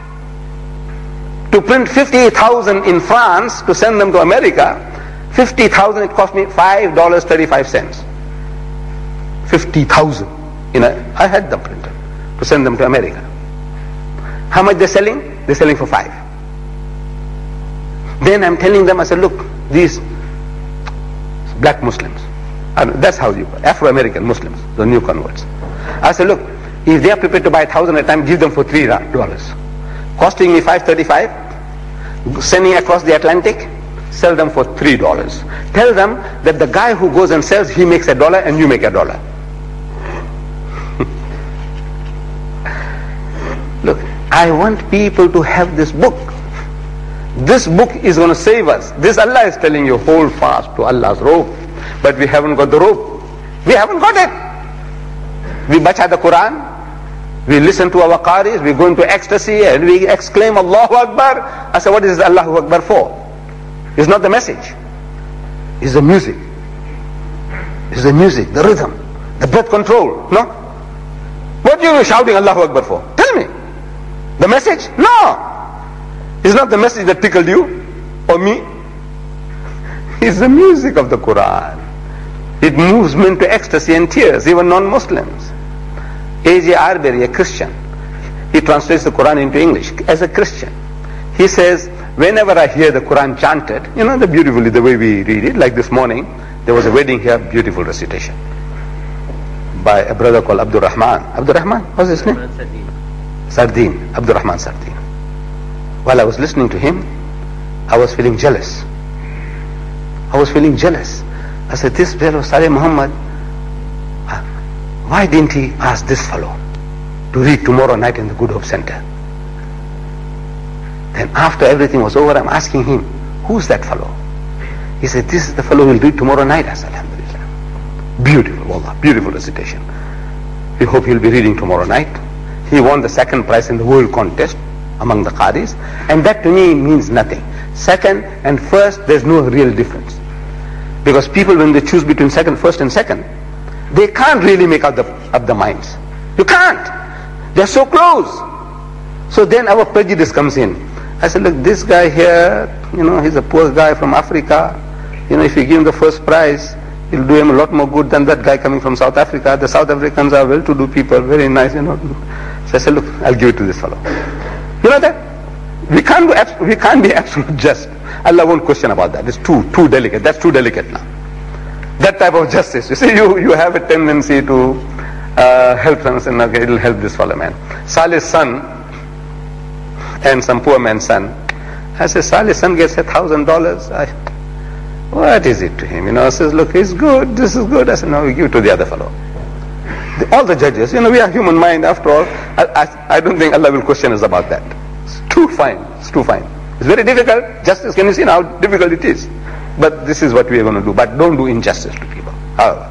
To print fifty thousand in France, to send them to America, fifty thousand, it cost me five dollars and thirty-five cents. fifty thousand. In a, I had them printed to send them to America. How much they're selling? They're selling for five. Then I'm telling them, I said, look, these black Muslims, and that's how you, Afro-American Muslims, the new converts. I said, look, if they are prepared to buy a thousand at a time, give them for three dollars. Costing me five thirty-five, sending across the Atlantic, sell them for three dollars. Tell them that the guy who goes and sells, he makes a dollar and you make a dollar. Look, I want people to have this book. This book is going to save us. This Allah is telling you, hold fast to Allah's rope. But we haven't got the rope. We haven't got it. We bacha the Quran, we listen to our qaris, we go into ecstasy and we exclaim Allahu Akbar. I say, what is Allahu Akbar for? It's not the message. It's the music. It's the music, the rhythm, the breath control. No? What are you shouting Allahu Akbar for? Tell me. The message? No. It's not the message that tickled you or me. It's the music of the Quran. It moves men to ecstasy and tears, even non-Muslims. A J Arbery, a Christian, he translates the Quran into English as a Christian. He says, whenever I hear the Quran chanted, you know, the beautifully the way we read it, like this morning, there was a wedding here, beautiful recitation by a brother called Abdul Rahman. Abdul Rahman, what's his name? Sardine, Abdul Rahman Sardine. While I was listening to him, I was feeling jealous. I was feeling jealous. I said, this fellow, Saleh Muhammad, why didn't he ask this fellow to read tomorrow night in the Good Hope Center? Then after everything was over, I'm asking him, who's that fellow? He said, this is the fellow who will read tomorrow night. I said, alhamdulillah. Beautiful, wallah, beautiful recitation. We hope he'll be reading tomorrow night. He won the second prize in the world contest. among the qadis, and that to me means nothing. Second and first, there's no real difference. Because people, when they choose between second, first and second, they can't really make up the, up the minds. You can't. They're so close. So then our prejudice comes in. I said, look, this guy here, you know, he's a poor guy from Africa. You know, if you give him the first prize, it'll do him a lot more good than that guy coming from South Africa. The South Africans are well-to-do people, very nice, you know. So I said, look, I'll give it to this fellow. You know that? We can't do abs- we can't be absolute just. Allah won't question about that. It's too too delicate. That's too delicate now. That type of justice. You see, you, you have a tendency to uh, help them, and okay, it'll help this fellow man. Salih's son and some poor man's son. I said, Salih's son gets a thousand dollars. What is it to him? You know, says, look, it's good, this is good. I said, no, we give it to the other fellow. The, all the judges, you know, we are human mind after all. I, I, I don't think Allah will question us about that. It's too fine, it's too fine. It's very difficult. Justice, can you see how difficult it is? But this is what we are going to do. But don't do injustice to people. However.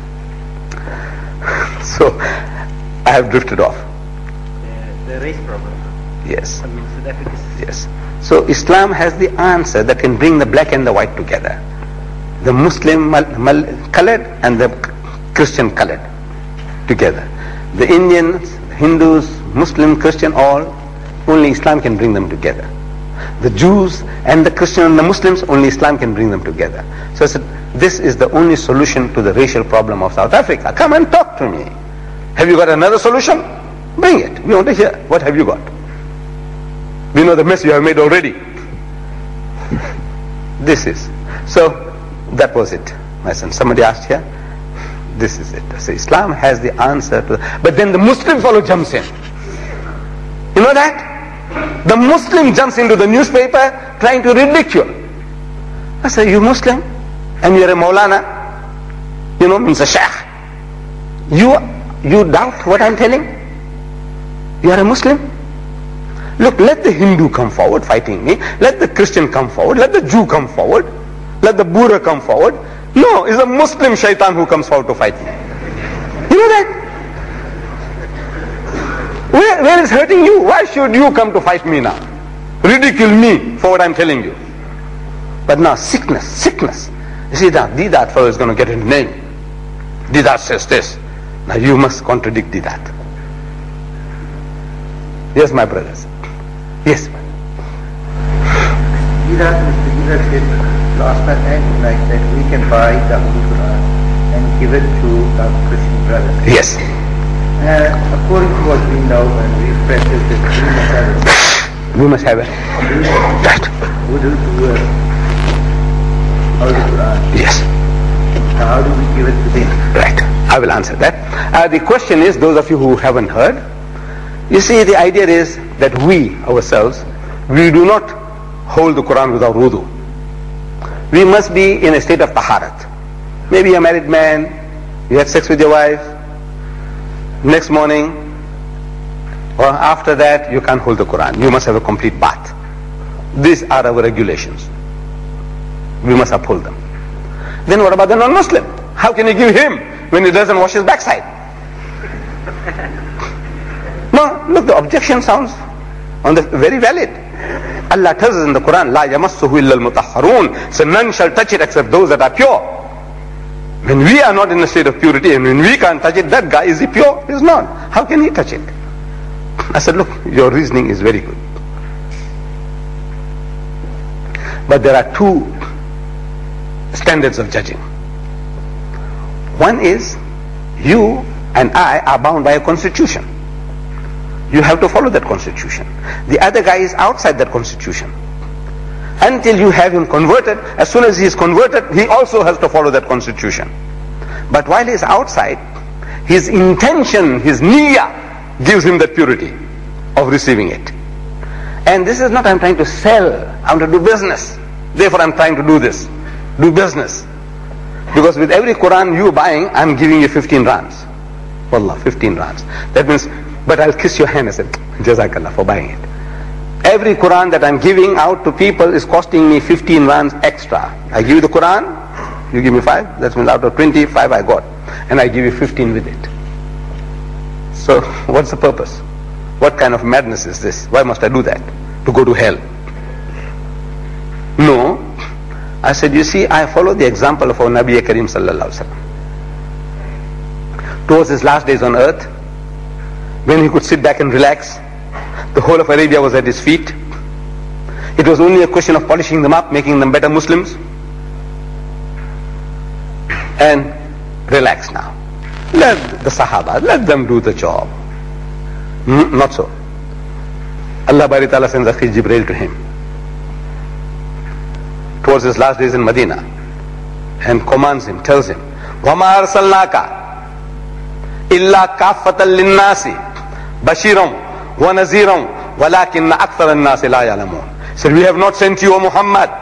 So, I have drifted off. The, the race problem. Yes. I mean, South Africa is Yes. So Islam has the answer that can bring the black and the white together. The Muslim mal, mal, colored and the Christian colored together. The Indians, Hindus, Muslim, Christian, all, only Islam can bring them together. The Jews and the Christian and the Muslims, only Islam can bring them together. So I said, this is the only solution to the racial problem of South Africa. Come and talk to me. Have you got another solution? Bring it. We want to hear. What have you got? We know the mess you have made already. This is. So, that was it, my son. Somebody asked here. This is it. So Islam has the answer to that. But then the Muslim fellow jumps in. You know that? The Muslim jumps into the newspaper trying to ridicule. I say, you Muslim? And you're a Maulana? You know, means a Shaykh. You, you doubt what I'm telling? You are a Muslim? Look, let the Hindu come forward fighting me. Let the Christian come forward. Let the Jew come forward. Let the Buddha come forward. No, it's a Muslim shaitan who comes forward to fight me. You know that? Where, where is hurting you? Why should you come to fight me now? Ridicule me for what I'm telling you. But now, sickness, sickness. You see that, Didat fellow is going to get a name. Didat says this. Now you must contradict Didat. Yes, my brothers. Yes. Didat, Mister Didat said last night and tonight that we can buy the Holy Quran and give it to our Christian brothers. Yes. Uh, according to what we know and we practice that we must have it. We must have it. Right. We do to uh, Holy Quran. Yes. Now how do we give it to them? Right. I will answer that. Uh, the question is, those of you who haven't heard, you see, the idea is that we ourselves, we do not hold the Quran without wudu. We must be in a state of taharat. Maybe a married man, you had sex with your wife, next morning or after that you can't hold the Quran. You must have a complete bath. These are our regulations. We must uphold them. Then what about the non-Muslim? How can you give him when he doesn't wash his backside? No, look, the objection sounds on the very valid. Allah tells us in the Quran, La yamassuhu illa al-mutahharun, so none shall touch it except those that are pure. When we are not in a state of purity and when we can't touch it, that guy, is he pure? He's not. How can he touch it? I said, look, your reasoning is very good. But there are two standards of judging. One is, you and I are bound by a constitution. You have to follow that constitution. The other guy is outside that constitution. Until you have him converted, as soon as he is converted, he also has to follow that constitution. But while he is outside, his intention, his niyyah, gives him that purity of receiving it. And this is not I'm trying to sell, I'm to do business. Therefore I'm trying to do this. Do business. Because with every Quran you buying, I'm giving you fifteen rands. Wallah, fifteen rands. That means, but I'll kiss your hand and say, Jazakallah for buying it. Every Quran that I'm giving out to people is costing me fifteen rands extra. I give you the Quran, you give me five, that means out of twenty, five I got. And I give you fifteen with it. So, what's the purpose? what kind of madness is this? Why must I do that? To go to hell? No. I said, you see, I follow the example of our Nabi Kareem sallallahu alaihi wasallam. Towards his last days on earth, when he could sit back and relax, the whole of Arabia was at his feet. It was only a question of polishing them up, making them better Muslims, and relax now. Let the Sahaba, let them do the job. Hmm? Not so. Allah Bari Ta'ala sends Akhi Jibreel to him towards his last days in Medina and commands him, tells him, وَمَا أَرْسَلْنَاكَ إِلَّا كَافَّةً لِلنَّاسِ بَشِيرًا وَنَذِيرًا وَلَكِنَّ أَكْثَرَ النَّاسِ لَا يَعْلَمُونَ. He said, we have not sent you, O Muhammad,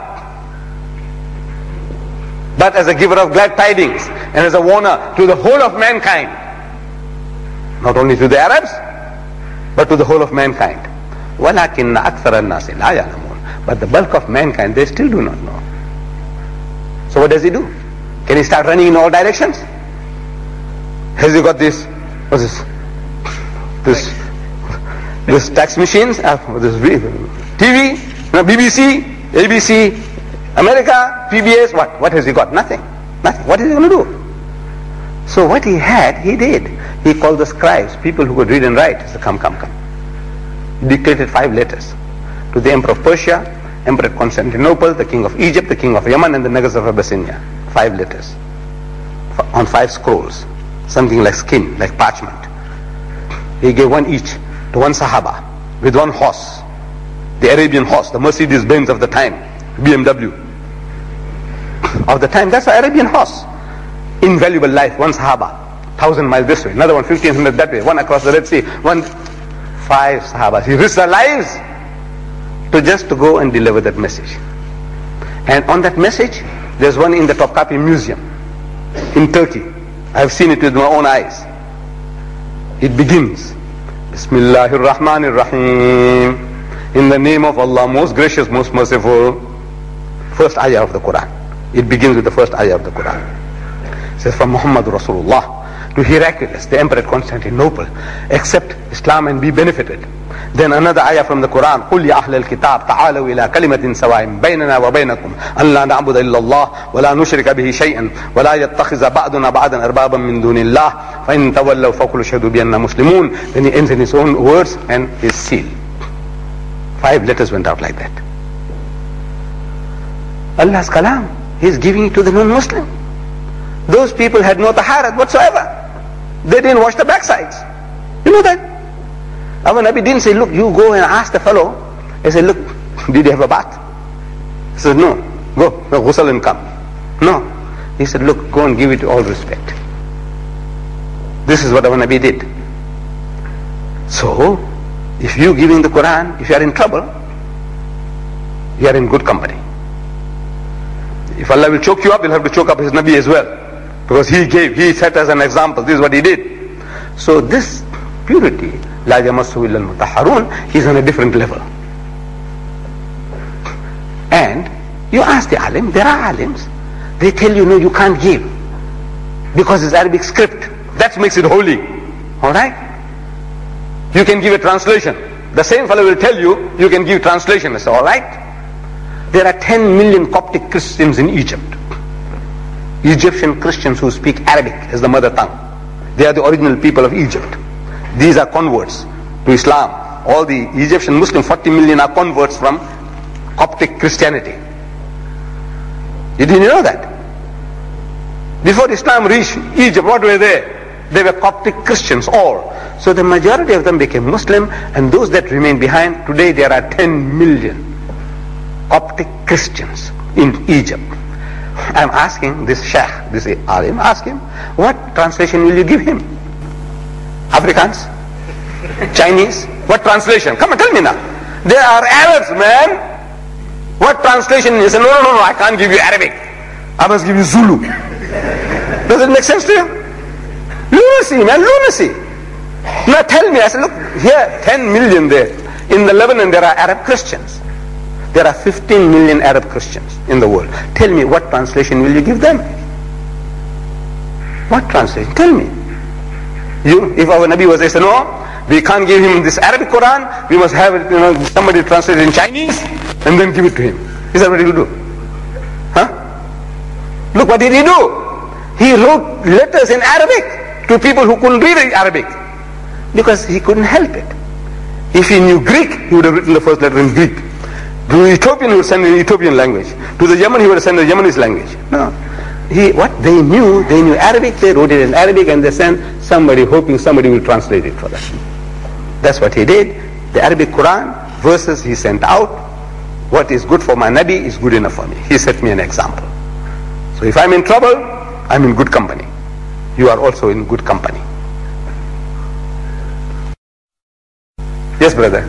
but as a giver of glad tidings and as a warner to the whole of mankind. Not only to the Arabs, but to the whole of mankind. وَلَكِنَّ أَكْثَرَ النَّاسِ لَا يَعْلَمُونَ. But the bulk of mankind, they still do not know. So what does he do? Can he start running in all directions? Has he got this, what's this? This, this tax machines, uh, this T V, you know, B B C, A B C, America, P B S, what? What has he got? Nothing. Nothing. What is he going to do? So what he had, he did. He called the scribes, people who could read and write. He said, come, come, come. He dictated five letters to the Emperor of Persia, Emperor of Constantinople, the King of Egypt, the King of Yemen, and the Negus of Abyssinia. Five letters on five scrolls, something like skin, like parchment. He gave one each to one Sahaba with one horse, the Arabian horse, the Mercedes-Benz of the time, B M W of the time. That's the Arabian horse. Invaluable life, one Sahaba, thousand miles this way, another one fifteen hundred that way, one across the Red Sea, one, five Sahabas. He risked their lives to just to go and deliver that message. And on that message, there's one in the Topkapi Museum in Turkey. I've seen it with my own eyes. It begins, Bismillahir Rahmanir Rahim, in the name of Allah, most gracious, most merciful. First ayah of the Quran. It begins with the first ayah of the Quran. It says, from Muhammad Rasulullah to Heraclius, the emperor at Constantinople, accept Islam and be benefited. Then another ayah from the Quran, قُلْ يَا أَهْلَ الْكِتَابِ تَعَالَوْا إِلَىٰ كَلِمَةٍ سَوَاءٍ بَيْنَنَا وَبَيْنَكُمْ أَنْ لَا نَعْبُدَ إِلَّا اللَّهَ وَلَا نُشْرِكَ بِهِ شَيْئًا وَلَا يَتَّخِذَ بَعْضُنَا بَعْضًا أَرْبَابًا مِّن دُونِ اللَّهِ فَإِن تَوَلَّوْا فَقُولُوا اشْهَدُوا بِأَنَّا مُسْلِمُونَ. Then he ends in his own words and his seal. Five letters went out like that. Allah's kalam, He is giving it to the non-Muslim. Those people had no taharat whatsoever. They didn't wash the backsides. You know that? Our Nabi didn't say, look, you go and ask the fellow. He said, look, did he have a bath? He said, no. Go, go ghusl and come. No. He said, look, go and give it all respect. This is what our Nabi did. So, if you giving the Quran, if you are in trouble, you are in good company. If Allah will choke you up, you'll have to choke up His Nabi as well. Because He gave, He set as an example. This is what He did. So this purity, La yamassu illa al-mutahharun, is on a different level. And you ask the alim, there are alims, they tell you, no, you can't give. Because it's Arabic script. That makes it holy. Alright? You can give a translation. The same fellow will tell you, you can give translation. It's alright. There are ten million Coptic Christians in Egypt. Egyptian Christians who speak Arabic as the mother tongue. They are the original people of Egypt. These are converts to Islam. All the Egyptian Muslims, forty million, are converts from Coptic Christianity. You didn't know that? Before Islam reached Egypt, what were they? They were Coptic Christians, all. So the majority of them became Muslim, and those that remained behind, today there are ten million Coptic Christians in Egypt. I'm asking this Sheikh, this alim, ask him, what translation will you give him? Afrikaans? Chinese? What translation? Come on, tell me now. They are Arabs, man. What translation? He said, no, no, no, no, I can't give you Arabic. I must give you Zulu. Does it make sense to you? Lunacy, man, lunacy. Now tell me, I said, look, here, ten million there. In the Lebanon, there are Arab Christians. There are fifteen million Arab Christians in the world. Tell me, what translation will you give them? What translation? Tell me. You, if our Nabi was there, say, no, We can't give him this Arabic Quran. We must have it, you know, somebody translate it in Chinese and then give it to him. Is that what he'll do? Huh? Look, what did he do? He wrote letters in Arabic to people who couldn't read Arabic because he couldn't help it. If he knew Greek, he would have written the first letter in Greek. To the Ethiopian, he would send in Ethiopian language. To the Yemen, he would have sent in the Yemenese language. No. He, what they knew, they knew Arabic, they wrote it in Arabic and they sent somebody, hoping somebody will translate it for them. That's what he did. The Arabic Quran, verses he sent out, what is good for my Nabi is good enough for me. He set me an example. So if I'm in trouble, I'm in good company. You are also in good company. Yes, brother.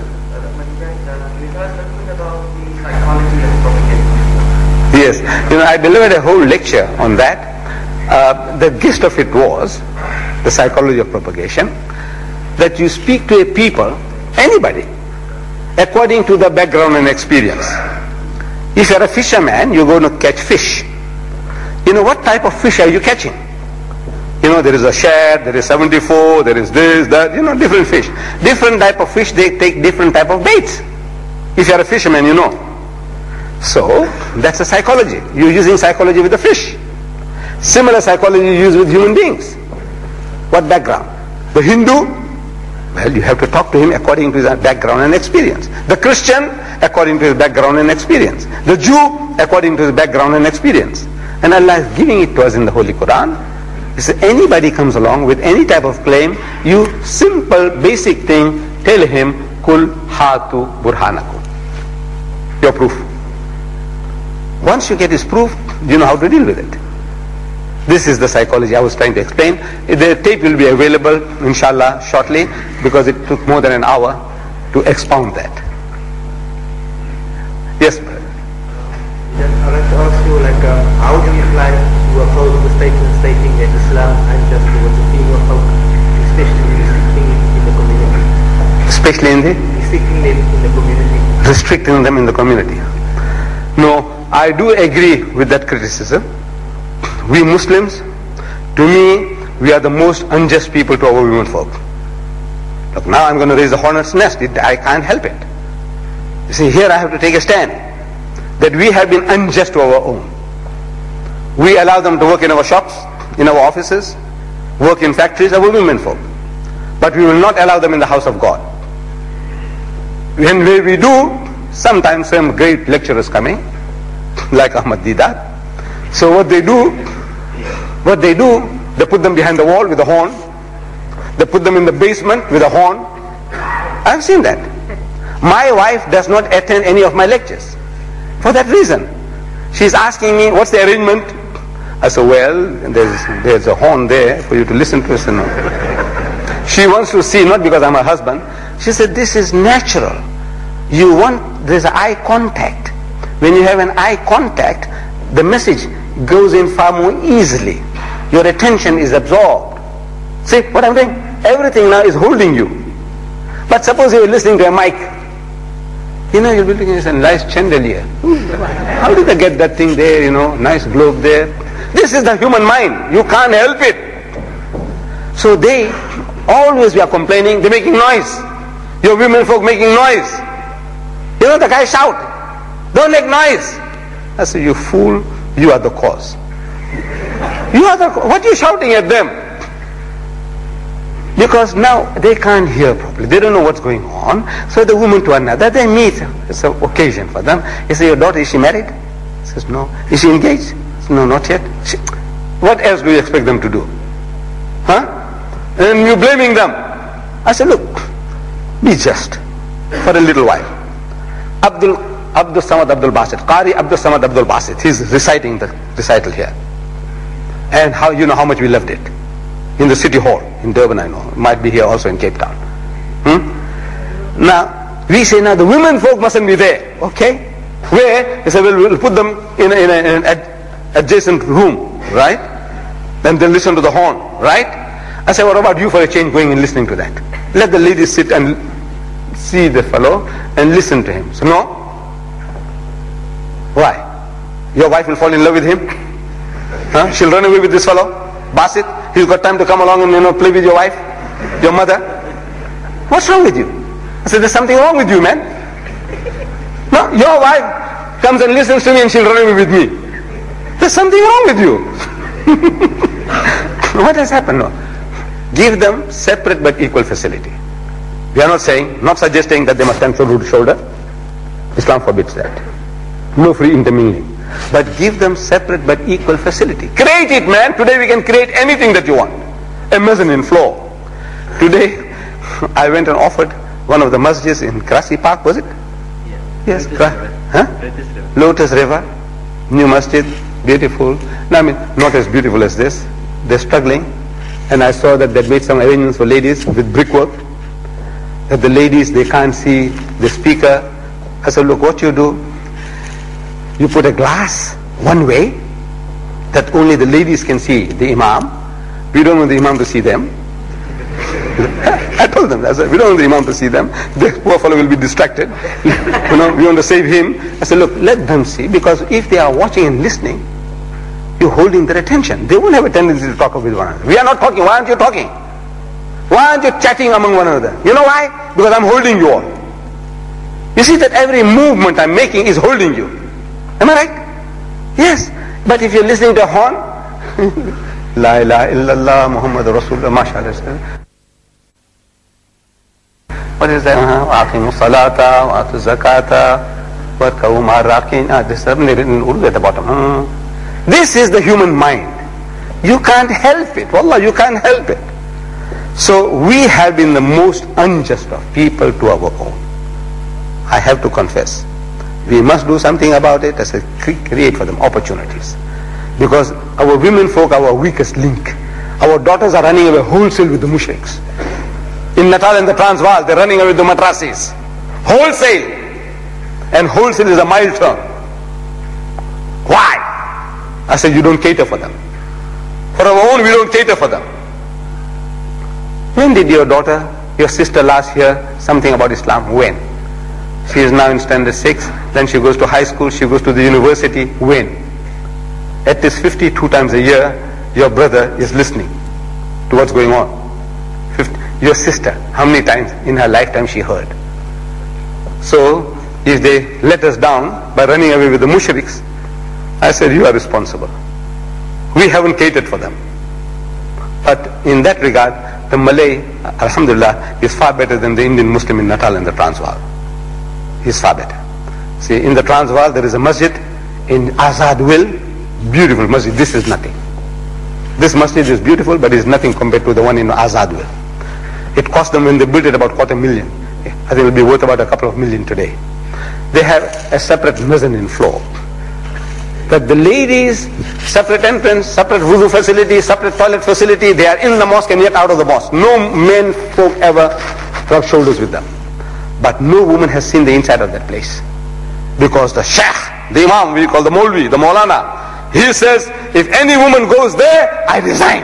Yes, you know, I delivered a whole lecture on that. Uh, the gist of it was the psychology of propagation, that you speak to a people, anybody, according to the background and experience. If you're a fisherman, you're going to catch fish. You know, what type of fish are you catching? You know, there is a shad, there is seventy-four, there is this, that, you know, different fish. Different type of fish, they take different type of baits. If you're a fisherman, you know. So, that's a psychology. You're using psychology with the fish. Similar psychology you use with human beings. What background? The Hindu, well, you have to talk to him according to his background and experience. The Christian, according to his background and experience. The Jew, according to his background and experience. And Allah is giving it to us in the Holy Quran. He said, anybody comes along with any type of claim, you simple, basic thing, tell him, Kul hatu burhanakum. Your proof. Once you get his proof, you know how to deal with it. This is the psychology I was trying to explain. The tape will be available, inshallah, shortly, because it took more than an hour to expound that. Yes, brother. Then I'd like to ask you, like, uh, how do you plan to oppose the statement stating that Islam is unjust towards the female folk, especially restricting it in the community? Especially in the? Restricting them in the community. Restricting them in the community. No, I do agree with that criticism. We Muslims, to me, we are the most unjust people to our women folk. Look, now I'm going to raise the hornet's nest. It, I can't help it. You see, here I have to take a stand. That we have been unjust to our own. We allow them to work in our shops, in our offices, work in factories, our women folk. But we will not allow them in the house of God. When we do, sometimes some great lecturers coming, like Ahmad Didat. So what they do, what they do, they put them behind the wall with a horn. They put them in the basement with a horn. I've seen that. My wife does not attend any of my lectures. For that reason. She's asking me, what's the arrangement? I said, well, there's, there's a horn there for you to listen to. So no. She wants to see, not because I'm her husband. She said, this is natural. You want, there's eye contact. When you have an eye contact, the message goes in far more easily. Your attention is absorbed. See what I'm doing? Everything now is holding you. But suppose you were listening to a mic. You know, you'll be looking at a nice chandelier. How did they get that thing there, you know, nice globe there? This is the human mind. You can't help it. So they, always we are complaining, they're making noise. Your women folk making noise. You know, the guy shout, don't make noise. I say, you fool, you are the cause. You are the, what are you shouting at them? Because now they can't hear properly. They don't know what's going on. So the woman to another, they meet. It's an occasion for them. You say, your daughter, is she married? She says, no. Is she engaged? Says, no, not yet. She, what else do you expect them to do? Huh? And you're blaming them. I said, look, be just for a little while. Abdul Abdul Samad Abdul Basit, Qari Abdul Samad Abdul Basit, he's reciting the recital here. And how, you know how much we loved it. In the city hall, in Durban, I know. It might be here also in Cape Town. Hmm? Now, we say, now the women folk mustn't be there. Okay? Where? They say, well, we'll put them in, a, in, a, in an ad, adjacent room, right? Then they'll listen to the horn, right? I say, what about you for a change going and listening to that? Let the ladies sit and see the fellow and listen to him. So, no. Why? Your wife will fall in love with him? Huh? She'll run away with this fellow? Basit? He's got time to come along and, you know, play with your wife, your mother. What's wrong with you? I said, there's something wrong with you, man. No, your wife comes and listens to me and she'll run away with me. There's something wrong with you. What has happened? No. Give them separate but equal facility. We are not saying, not suggesting that they must stand shoulder to shoulder. Islam forbids that. No free intermingling. But give them separate but equal facility. Create it, man. Today we can create anything that you want. A mezzanine floor. Today, I went and offered one of the masjids in Karachi Park, was it? Yeah. Yes. Lotus Kra- River. Huh? Lotus River. Lotus River. New masjid. Beautiful. No, I mean, not as beautiful as this. They're struggling. And I saw that they made some arrangements for ladies with brickwork. That the ladies, they can't see the speaker. I said, look, what you do, you put a glass one way that only the ladies can see the imam. We don't want the imam to see them. I told them, I said, we don't want the imam to see them. The poor fellow will be distracted. You know, we want to save him. I said, look, let them see, because if they are watching and listening, you're holding their attention. They won't have a tendency to talk with one another. We are not talking. Why aren't you talking? Why aren't you chatting among one another? You know why? Because I'm holding you all. You see that every movement I'm making is holding you. Am I right? Yes. But if you're listening to a horn, La ilaha illallah Muhammad Rasulullah, mashallah. What is that? Aqimu salata, wa atu zakata, wa arkawu ma'arraqin. Ah, this is written in Urdu at the bottom. This is the human mind. You can't help it. Wallah, you can't help it. So we have been the most unjust of people to our own. I have to confess. We must do something about it as a create for them opportunities. Because our women folk are our weakest link. Our daughters are running away wholesale with the mushriks. In Natal and the Transvaal, they're running away with the madrasis. Wholesale. And wholesale is a mild term. Why? I said, you don't cater for them. For our own, we don't cater for them. When did your daughter, your sister last hear something about Islam? When? She is now in standard six, then she goes to high school, she goes to the university. When? At this fifty-two times a year, your brother is listening to what's going on. fifty Your sister, how many times in her lifetime she heard? So, if they let us down by running away with the mushriks, I said, you are responsible. We haven't catered for them. But in that regard, the Malay, alhamdulillah, is far better than the Indian Muslim in Natal and the Transvaal. He's far better. See, in the Transvaal there is a masjid, in Azad Will, beautiful masjid. This is nothing. This masjid is beautiful, but is nothing compared to the one in Azad Will. It cost them, when they built it, about quarter million. I think it will be worth about a couple of million today. They have a separate mezzanine floor. That the ladies, separate entrance, separate wudu facility, separate toilet facility, they are in the mosque and yet out of the mosque. No men folk ever rub shoulders with them. But no woman has seen the inside of that place. Because the Shaykh, the Imam, we call the Maulvi, the Maulana, he says, if any woman goes there, I resign.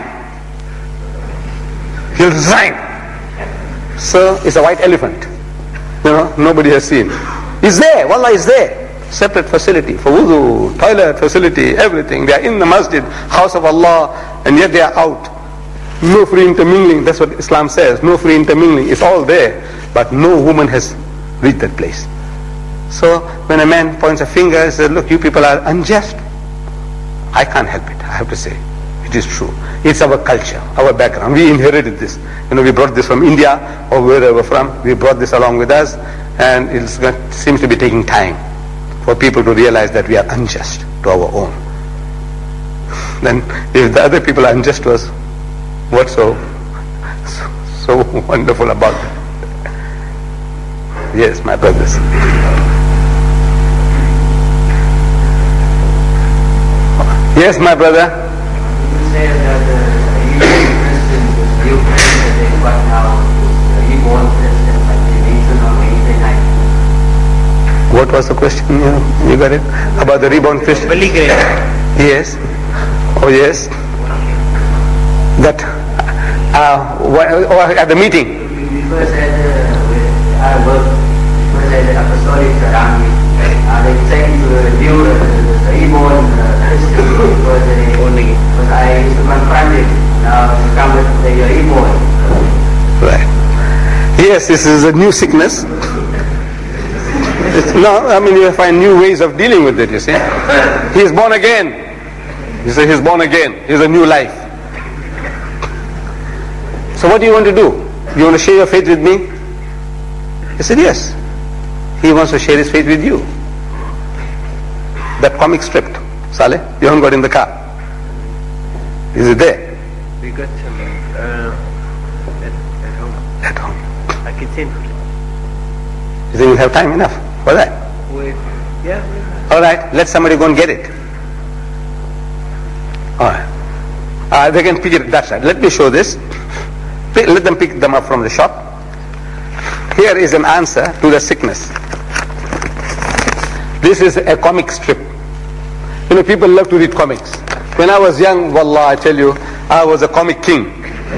He'll resign. So, it's a white elephant. You know, nobody has seen. It's there, wallah, it's there. Separate facility for wudu, toilet facility, everything. They are in the masjid, house of Allah, and yet they are out. No free intermingling, that's what Islam says. No free intermingling, it's all there. But no woman has reached that place. So when a man points a finger and says, look, you people are unjust, I can't help it, I have to say. It is true. It's our culture, our background. We inherited this. You know, we brought this from India or wherever from. We brought this along with us, and it seems to be taking time for people to realize that we are unjust to our own. Then if the other people are unjust to us, what's so, so, so wonderful about that? Yes, my brothers. Yes, my brother. You say that the Christians, the new president that they've got now, the reborn president, like the reason on Wednesday night. What was the question? You, you got it? About the reborn Christian? Yes. Oh yes. That uh, what, or at the meeting. We first had uh, our work, first had the apostolic around me. Uh, they saying to review uh, the reborn uh, Christian because they only, because I used to confront it. Now to come with the reborn. Right. Yes, this is a new sickness. It's, no, I mean you find new ways of dealing with it, you see. He is born again. You say he's born again. He's a new life. So what do you want to do? You want to share your faith with me? He said yes. He wants to share his faith with you. That comic strip, Saleh, you haven't got in the car. Is it there? We got some uh, at, at home. At home. I can send it. You think we'll have time enough for that? Wait. Yeah. All right, let somebody go and get it. All right. Uh, they can pick it that side. Let me show this. Let them pick them up from the shop. Here is an answer to the sickness. This is a comic strip. You know, people love to read comics. When I was young, wallah, I tell you, I was a comic king.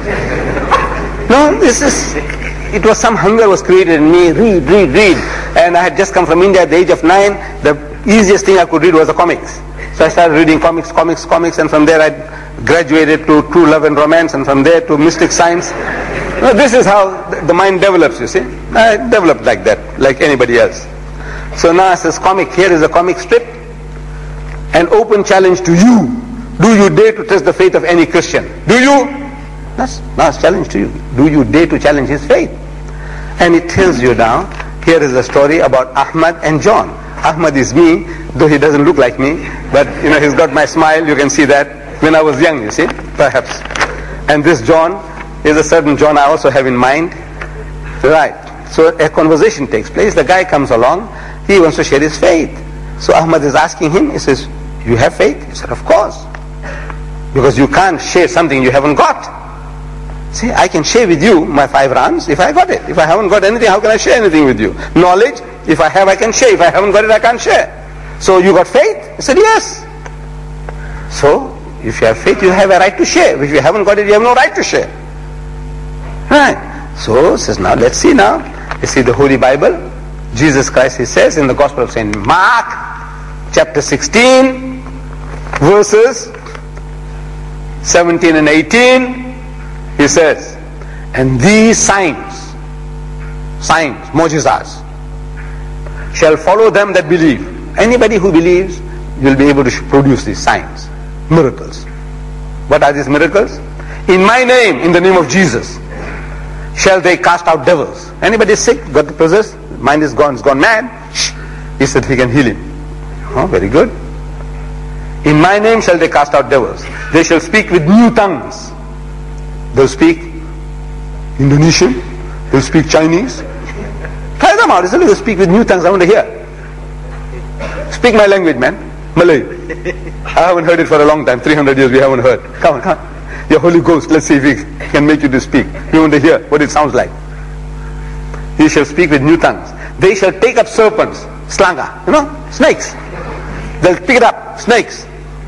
No, this is, it was some hunger was created in me, read, read, read. And I had just come from India at the age of nine. The easiest thing I could read was the comics. So I started reading comics, comics, comics, and from there I graduated to True Love and Romance, and from there to Mystic Science. Now, this is how the mind develops, you see. I developed like that, like anybody else. So now it says comic, here is a comic strip. An open challenge to you. Do you dare to test the faith of any Christian? Do you? That's now it's challenge to you. Do you dare to challenge his faith? And it tells you now, here is a story about Ahmad and John. Ahmad is me, though he doesn't look like me, but you know, he's got my smile, you can see that. When I was young, you see, perhaps. And this John is a certain John I also have in mind. Right. So a conversation takes place. The guy comes along. He wants to share his faith. So Ahmad is asking him, he says, you have faith? He said, of course. Because you can't share something you haven't got. See, I can share with you my five rands if I got it. If I haven't got anything, how can I share anything with you? Knowledge, if I have, I can share. If I haven't got it, I can't share. So you got faith? He said, yes. So, if you have faith, you have a right to share. If you haven't got it, you have no right to share. Right. So, says now, let's see now. You see the Holy Bible. Jesus Christ, he says in the Gospel of Saint Mark, chapter sixteen, verses seventeen and eighteen, he says, and these signs, signs, mojizas, shall follow them that believe. Anybody who believes, you'll be able to produce these signs, miracles. What are these miracles? In my name, in the name of Jesus, shall they cast out devils. Anybody sick, got the possessed, mind is gone, is gone mad, shh, he said he can heal him. Oh, very good. In my name shall they cast out devils. They shall speak with new tongues. They'll speak Indonesian, they'll speak Chinese. Try them out. They'll speak with new tongues. I want to hear. Speak my language, man. Malay. I haven't heard it for a long time. three hundred years we haven't heard. Come on, come on. Your Holy Ghost, let's see if he can make you to speak. We want to hear what it sounds like. He shall speak with new tongues. They shall take up serpents, slanga, you know, snakes. They'll pick it up, snakes.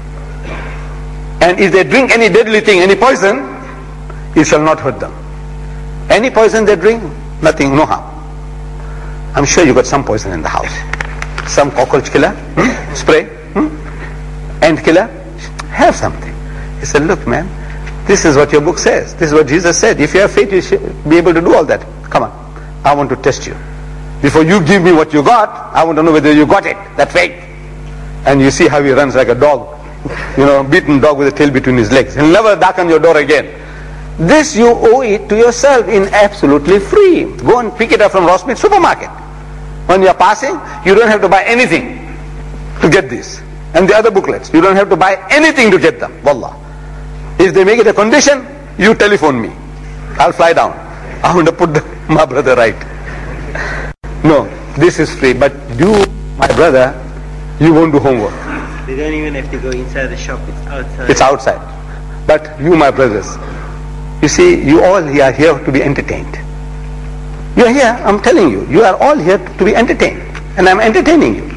And if they drink any deadly thing, any poison, it shall not hurt them. Any poison they drink, nothing, no harm. I'm sure you got some poison in the house. Some cockroach killer, hmm? spray, hmm? ant killer, have something. He said, look man, this is what your book says. This is what Jesus said. If you have faith, you should be able to do all that. Come on, I want to test you. Before you give me what you got, I want to know whether you got it, that faith. And you see how he runs like a dog, you know, beaten dog with a tail between his legs. He'll never darken your door again. This you owe it to yourself in absolutely free. Go and pick it up from Rossmith supermarket. When you're passing, you don't have to buy anything to get this. And the other booklets, you don't have to buy anything to get them. Wallah. If they make it a condition, you telephone me. I'll fly down. I want to put the, my brother right. No, this is free. But you, my brother, you won't do homework. They don't even have to go inside the shop. It's outside. It's outside. But you, my brothers, you see, you all are here to be entertained. You are here, I'm telling you, you are all here to be entertained. And I'm entertaining you.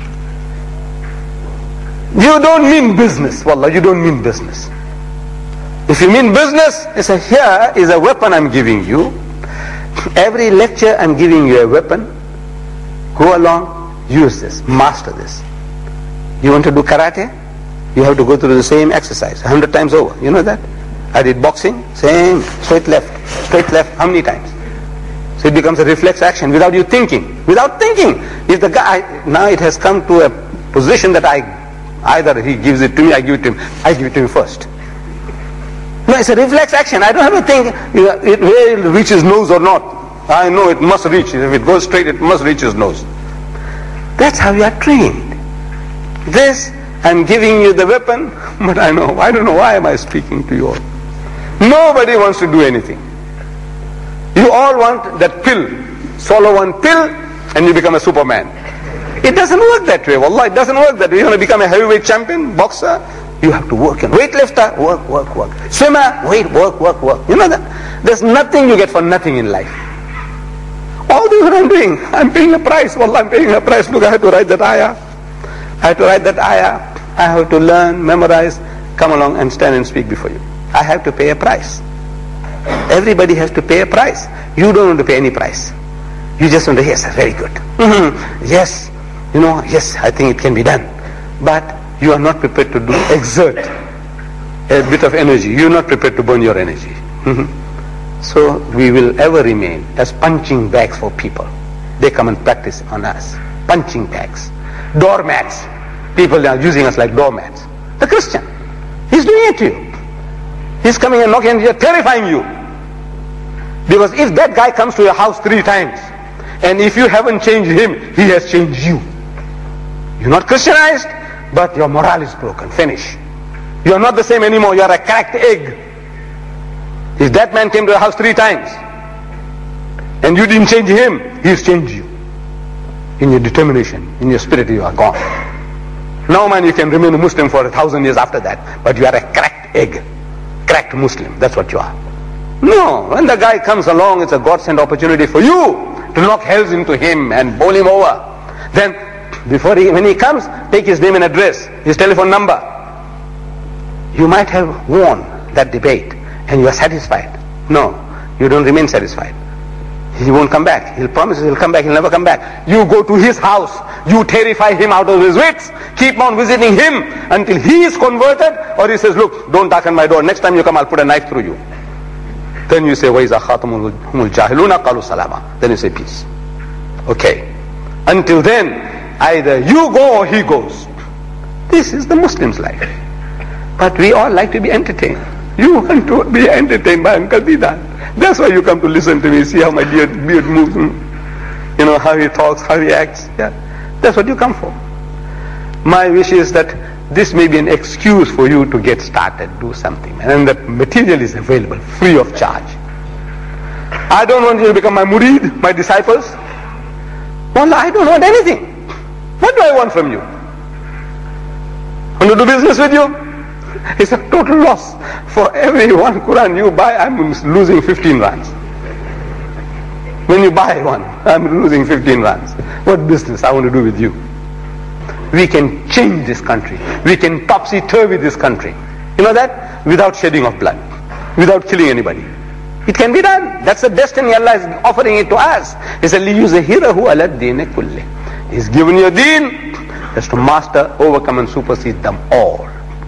You don't mean business, wallah, you don't mean business. If you mean business, it's a, here is a weapon I'm giving you. Every lecture I'm giving you a weapon. Go along, use this, master this. You want to do karate? You have to go through the same exercise a hundred times over. You know that? I did boxing, same, straight left, straight left, how many times? So it becomes a reflex action without you thinking. Without thinking. If the guy, now it has come to a position that I, either he gives it to me, I give it to him. I give it to him first. No, it's a reflex action. I don't have to think you know, it will reach his nose or not. I know it must reach. If it goes straight, it must reach his nose. That's how you are trained. This, I'm giving you the weapon, but I know, I don't know why am I speaking to you all. Nobody wants to do anything. You all want that pill. Swallow one pill and you become a Superman. It doesn't work that way. Wallah, it doesn't work that way. You want to become a heavyweight champion, boxer, you have to work. And weightlifter, work, work, work. Swimmer, wait, work, work, work. You know that? There's nothing you get for nothing in life. All this what I'm doing, I'm paying a price. Wallah, I'm paying a price. Look, I have to write that ayah. I have to write that ayah. I have to learn, memorize, come along and stand and speak before you. I have to pay a price. Everybody has to pay a price. You don't want to pay any price. You just want to, yes, very good. Mm-hmm. Yes, you know, yes, I think it can be done. But you are not prepared to do, exert a bit of energy. You are not prepared to burn your energy. Mm-hmm. So we will ever remain as punching bags for people. They come and practice on us. Punching bags. Doormats. People are using us like doormats. The Christian, he's doing it to you. He's coming and knocking on your door, terrifying you. Because if that guy comes to your house three times, and if you haven't changed him, he has changed you. You're not Christianized, but your morale is broken. Finish. You're not the same anymore. You're a cracked egg. If that man came to your house three times, and you didn't change him, he's changed you. In your determination, in your spirit, you are gone. Now, man, you can remain a Muslim for a thousand years after that, but you are a cracked egg. Cracked Muslim, that's what you are. No, when the guy comes along, it's a God-sent opportunity for you to knock hells into him and bowl him over. Then, before he, when he comes, take his name and address, his telephone number. You might have won that debate and you are satisfied. No, you don't remain satisfied. He won't come back. He'll promise he'll come back, he'll never come back. You go to his house, you terrify him out of his wits, keep on visiting him until he is converted, or he says, look, don't darken my door. Next time you come, I'll put a knife through you. Then you say, وَإِذَا خَاطَمُهُمُ الْجَاهِلُونَ قَالُوا سَلَامًا. Then you say peace. Okay. Until then, either you go or he goes. This is the Muslim's life. But we all like to be entertained. You want to be entertained by Uncle Didan. That's why you come to listen to me, see how my beard, beard moves, you know, how he talks, how he acts. Yeah, that's what you come for. My wish is that this may be an excuse for you to get started, do something. And then the material is available, free of charge. I don't want you to become my murid, my disciples. Well, I don't want anything. What do I want from you? Want to do business with you? It's a total loss. For every one Quran you buy, I'm losing fifteen rands. When you buy one, I'm losing fifteen rands. What business I want to do with you? We can change this country. We can topsy-turvy this country. You know that? Without shedding of blood. Without killing anybody. It can be done. That's the destiny Allah is offering it to us. He said, لِيُزَهِرَهُ عَلَى الدِّينِ كُلِّهِ. He's given you a deen that's to master, overcome and supersede them all.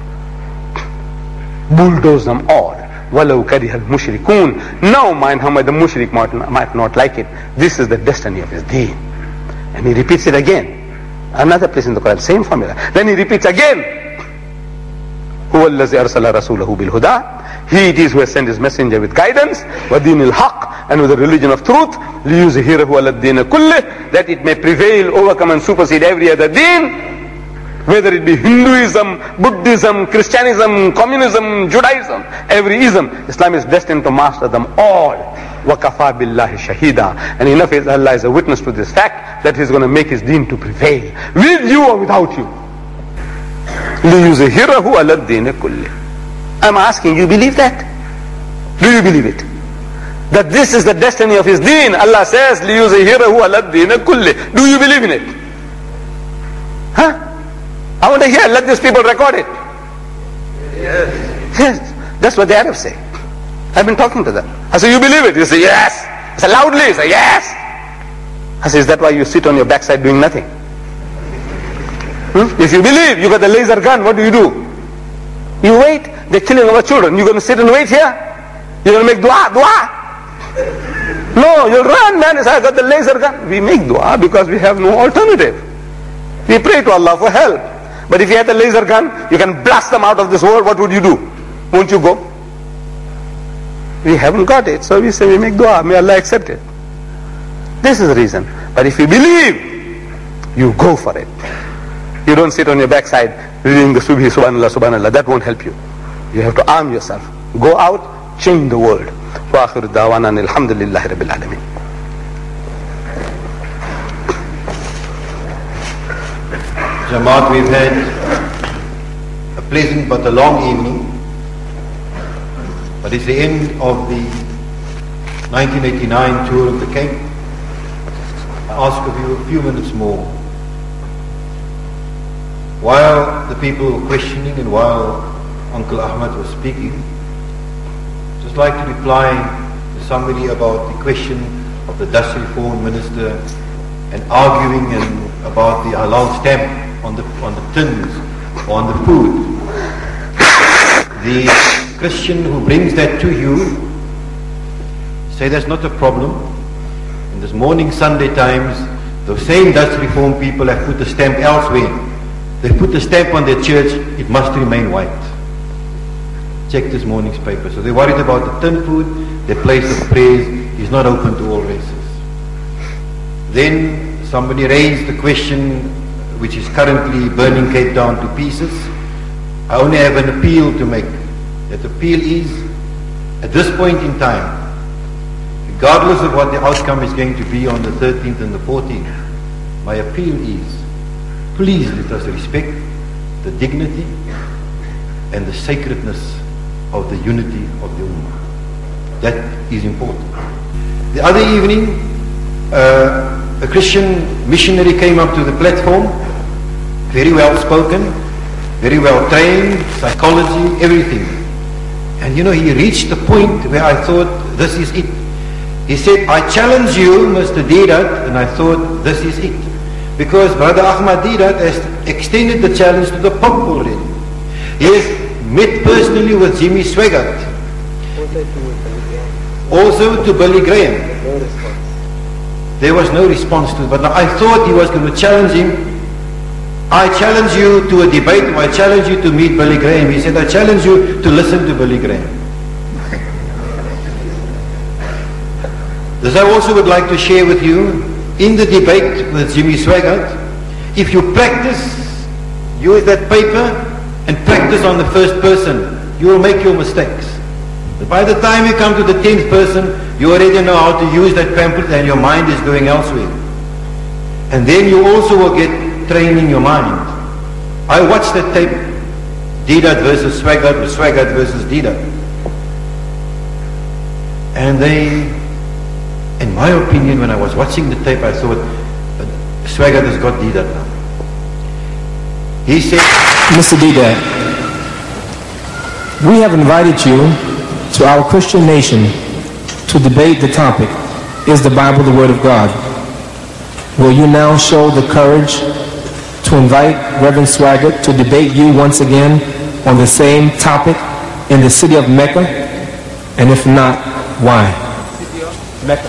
Bulldoze them all. وَلَوْ كَرِهَ الْمُشْرِكُونَ. Now mind how much the mushrik might, might not like it. This is the destiny of his deen. And he repeats it again. Another place in the Quran, same formula. Then he repeats again. هُوَ الَّذِي أَرْسَلَ رَسُولَهُ بِالْهُدَى. He it is who has sent his messenger with guidance, وَدِينِ الْحَقِّ, and with the religion of truth, لِيُزْهِرَهُ عَلَى الدِّينِ كُلِّهِ, that it may prevail, overcome and supersede every other deen. Whether it be Hinduism, Buddhism, Christianism, Communism, Judaism, every ism, Islam is destined to master them all. وَكَفَى بِاللَّهِ شَهِيدًا. And enough is Allah is a witness to this fact that He's going to make His deen to prevail. With you or without you. لِيُزْهِرَهُ عَلَى الدِّينِ كُلِّهِ. I'm asking, you believe that? Do you believe it? That this is the destiny of His deen. Allah says, لِيُزْهِرَهُ عَلَى الدِّينِ كُلِّهِ. Do you believe in it? Huh? I want to hear, let these people record it. Yes. Yes. That's what the Arabs say. I've been talking to them. I say, you believe it? You say, yes. I say, loudly. You say, yes. I say, is that why you sit on your backside doing nothing? Hmm? If you believe, you got the laser gun, what do you do? You wait. They're killing our children. You're going to sit and wait here? You're going to make dua, dua. No, you'll run, man. It's, I got the laser gun. We make dua because we have no alternative. We pray to Allah for help. But if you had the laser gun, you can blast them out of this world, what would you do? Won't you go? We haven't got it, so we say we make dua, may Allah accept it. This is the reason. But if you believe, you go for it. You don't sit on your backside reading the Subhi, Subhanallah, Subhanallah. That won't help you. You have to arm yourself. Go out, change the world. Wa akhiru da'wana alhamdulillahi rabbil alameen. Jamaat, we've had a pleasant but a long evening. But it's the end of the nineteen eighty-nine tour of the Cape. I ask of you a few minutes more. While the people were questioning and while Uncle Ahmad was speaking, I'd just like to reply to somebody about the question of the Dutch Reform Minister and arguing and about the halal stamp on the on the tins or on the food. The Christian who brings that to you, say that's not a problem. In this morning Sunday Times, the same Dutch Reform people have put a stamp elsewhere. They put a stamp on their church, it must remain white. Check this morning's paper. So they're worried about the tin food, their place of praise is not open to all races. Then somebody raised the question, which is currently burning Cape Town to pieces. I only have an appeal to make. That appeal is, at this point in time, regardless of what the outcome is going to be on the thirteenth and the fourteenth, my appeal is, please let us respect the dignity and the sacredness of the unity of the Ummah. That is important. The other evening, uh, a Christian missionary came up to the platform, very well spoken, very well trained, psychology, everything. And you know, he reached the point where I thought, this is it. He said, I challenge you, Mister Didat, and I thought, this is it. Because Brother Ahmad Didat has extended the challenge to the Pope already. He has met personally with Jimmy Swaggart. Also to Billy Graham. There was no response to it. But I thought he was going to challenge him. I challenge you to a debate, or I challenge you to meet Billy Graham. He said, I challenge you to listen to Billy Graham. This I also would like to share with you, in the debate with Jimmy Swaggart, if you practice, use that paper and practice on the first person, you will make your mistakes. But by the time you come to the tenth person, you already know how to use that pamphlet and your mind is going elsewhere. And then you also will get training your mind. I watched that tape, Didat versus Swaggart, or Swaggart versus Didat. And they, in my opinion, when I was watching the tape, I thought, Swaggart has got Didat now. He said, Mister Didat, we have invited you to our Christian nation to debate the topic, is the Bible the Word of God? Will you now show the courage to invite Reverend Swaggart to debate you once again on the same topic in the city of Mecca? And if not, why? Mecca.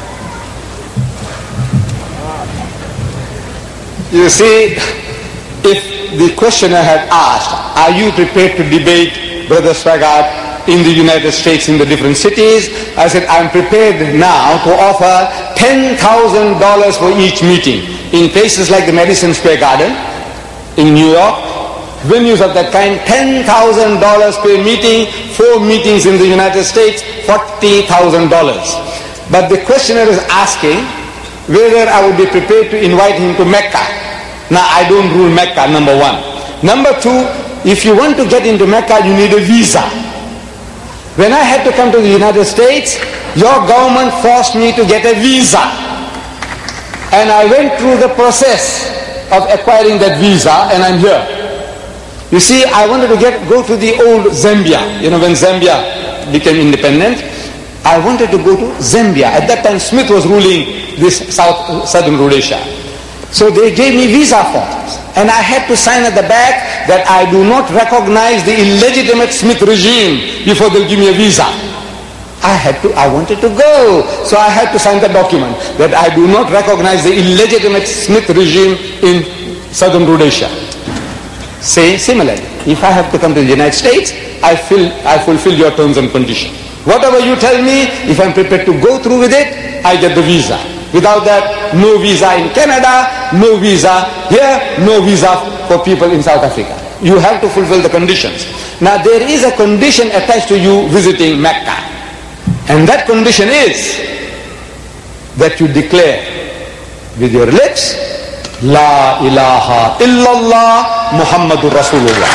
You see, if the questioner had asked, are you prepared to debate Brother Swaggart in the United States in the different cities? I said, I'm prepared now to offer ten thousand dollars for each meeting in places like the Madison Square Garden in New York, venues of that kind, ten thousand dollars per meeting, four meetings in the United States, forty thousand dollars. But the questioner is asking whether I would be prepared to invite him to Mecca. Now, I don't rule Mecca, number one. Number two, if you want to get into Mecca, you need a visa. When I had to come to the United States, your government forced me to get a visa. And I went through the process of acquiring that visa, and I'm here. You see, I wanted to get go to the old Zambia. You know, when Zambia became independent, I wanted to go to Zambia. At that time, Smith was ruling this South, Southern Rhodesia. So they gave me visa forms. And I had to sign at the back that I do not recognize the illegitimate Smith regime before they'll give me a visa. I had to, I wanted to go. So I had to sign the document that I do not recognize the illegitimate Smith regime in southern Rhodesia. Say similarly, if I have to come to the United States, I, feel, I fulfill your terms and conditions. Whatever you tell me, if I'm prepared to go through with it, I get the visa. Without that, no visa in Canada, no visa here, no visa for people in South Africa. You have to fulfill the conditions. Now there is a condition attached to you visiting Mecca. And that condition is that you declare with your lips, La ilaha illallah Muhammadur Rasulullah.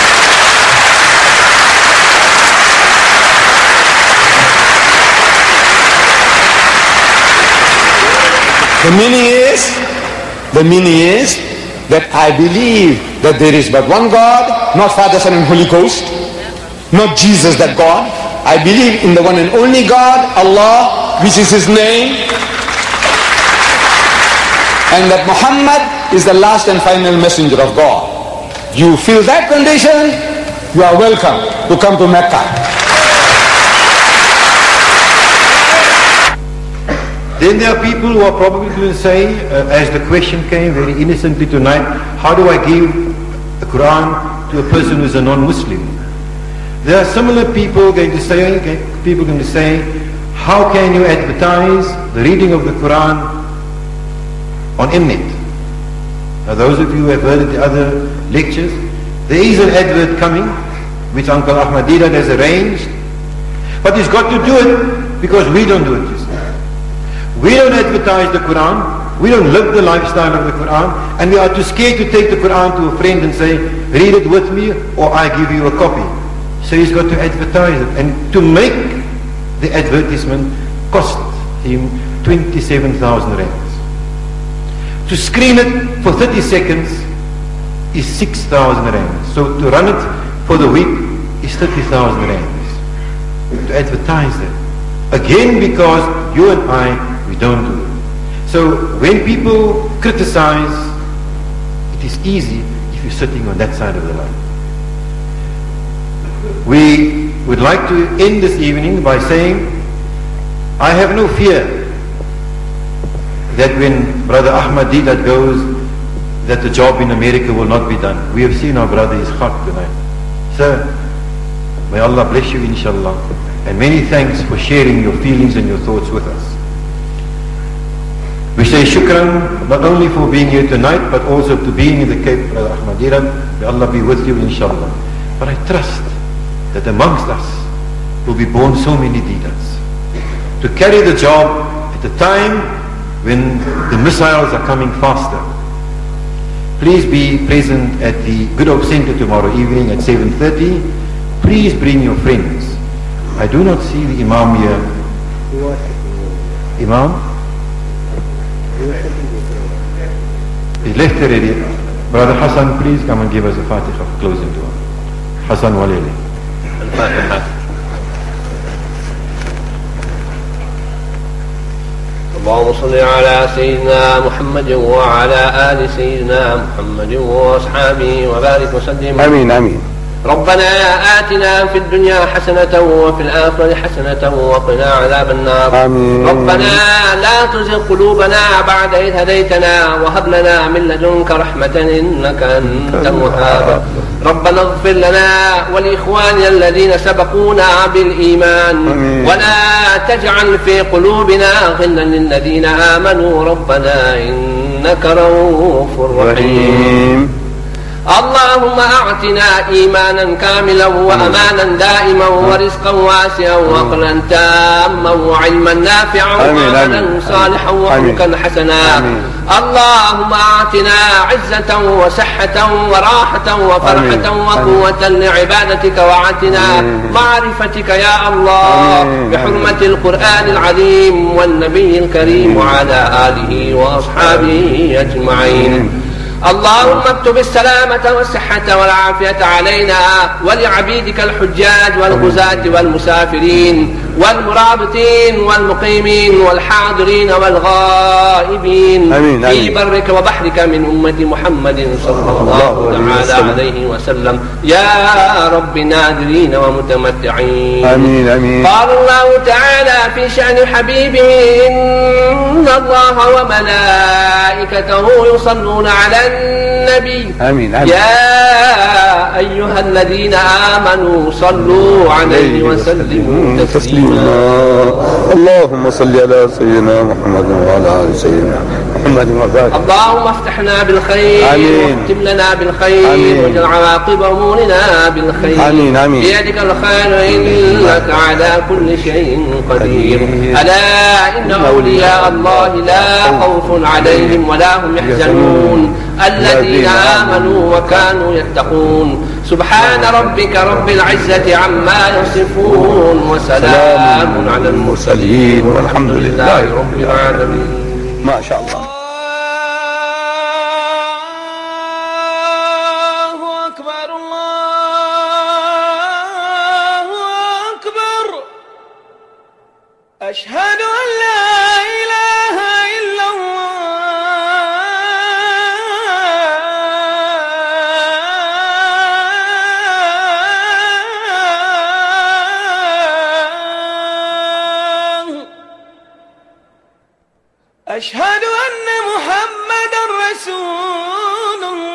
The meaning is, the meaning is that I believe that there is but one God, not Father, Son and Holy Ghost, not Jesus that God. I believe in the one and only God, Allah, which is His name, and that Muhammad is the last and final messenger of God. You feel that condition, you are welcome to come to Mecca. Then there are people who are probably going to say, uh, as the question came very innocently tonight, how do I give the Quran to a person who is a non-Muslim? There are similar people going to say, people going to say, how can you advertise the reading of the Quran on Mnet? Now those of you who have heard the other lectures, there is an advert coming, which Uncle Ahmadiyya has arranged, but he's got to do it because we don't do it. You see. We don't advertise the Quran, we don't live the lifestyle of the Quran, and we are too scared to take the Quran to a friend and say, read it with me or I give you a copy. So he's got to advertise it, and to make the advertisement cost him twenty-seven thousand rands. To screen it for thirty seconds is six thousand rands. So to run it for the week is thirty thousand rands. To advertise it. Again, because you and I, we don't do it. So when people criticize, it is easy if you're sitting on that side of the line. We would like to end this evening by saying, I have no fear that when Brother Ahmad Deedat goes, that the job in America will not be done. We have seen our brother is hot tonight. Sir, may Allah bless you, inshallah. And many thanks for sharing your feelings and your thoughts with us. We say shukran not only for being here tonight, but also to being in the Cape, Brother Ahmad Deedat. May Allah be with you, inshallah. But I trust that amongst us will be born so many Deedats to carry the job at a time when the missiles are coming faster. Please be present at the Good Hope Center tomorrow evening at seven thirty. Please bring your friends. I do not see the Imam here. Imam? He left already. Brother Hassan, please come and give us a Fatiha of closing dua. Hassan Walili. Al-Fatiha. اللهم صل على سيدنا محمد وعلى آل سيدنا محمد وأصحابه وبارك وسلم. آمين آمين. ربنا آتنا في الدنيا حسنة وفي الآخرة حسنة وقنا عذاب النار. آمين. ربنا لا تزغ قلوبنا بعد إذ هديتنا وهب لنا من لدنك رحمة إنك أنت الوهاب. ربنا اغفر لنا ولإخواننا الذين سبقونا بالإيمان. آمين. ولا تجعل في قلوبنا غلا للذين آمنوا ربنا إنك رؤوف رحيم. اللهم أعطنا إيمانا كاملا وأمانا دائما ورزقا واسعا وعقلا تاما وعلما نافعا وعملا صالحا وخلقا حسنا. اللهم أعطنا عزة وصحة وراحة وفرحة وقوة لعبادتك وعاتنا معرفتك يا الله بحرمة القرآن العظيم والنبي الكريم وعلى آله وأصحابه أجمعين. اللهم اكتب السلامة والصحة والعافية علينا ولعبيدك الحجاج والغزاة والمسافرين والمرابطين والمقيمين والحاضرين والغائبين آمين آمين. في برك وبحرك من أمة محمد صلى الله تعالى عليه وسلم يا رب ناذرين ومتمتعين. آمين آمين. قال الله تعالى في شأن حبيبه إن الله وملائكته يصلون على النبي آمين آمين. يا أيها الذين آمنوا صلوا عليه وسلموا تسليما. اللهم صل على سيدنا محمد وعلى آل سيدنا محمد وبارك. اللهم افتحنا بالخير واختم لنا بالخير واجعل عواقب أمورنا بالخير. آمين آمين. بيدك الخير إنك على كل شيء قدير. ألا إن أولياء الله لا خوف عليهم ولا هم يحزنون الذين آمنوا وكانوا يتقون. سبحان ربك رب العزة عما يصفون وسلام على المرسلين والحمد لله رب العالمين. ما شاء الله. الله أكبر الله أكبر. أشهد أن لا إله إلا الله. أشهد أن محمدا رسول الله.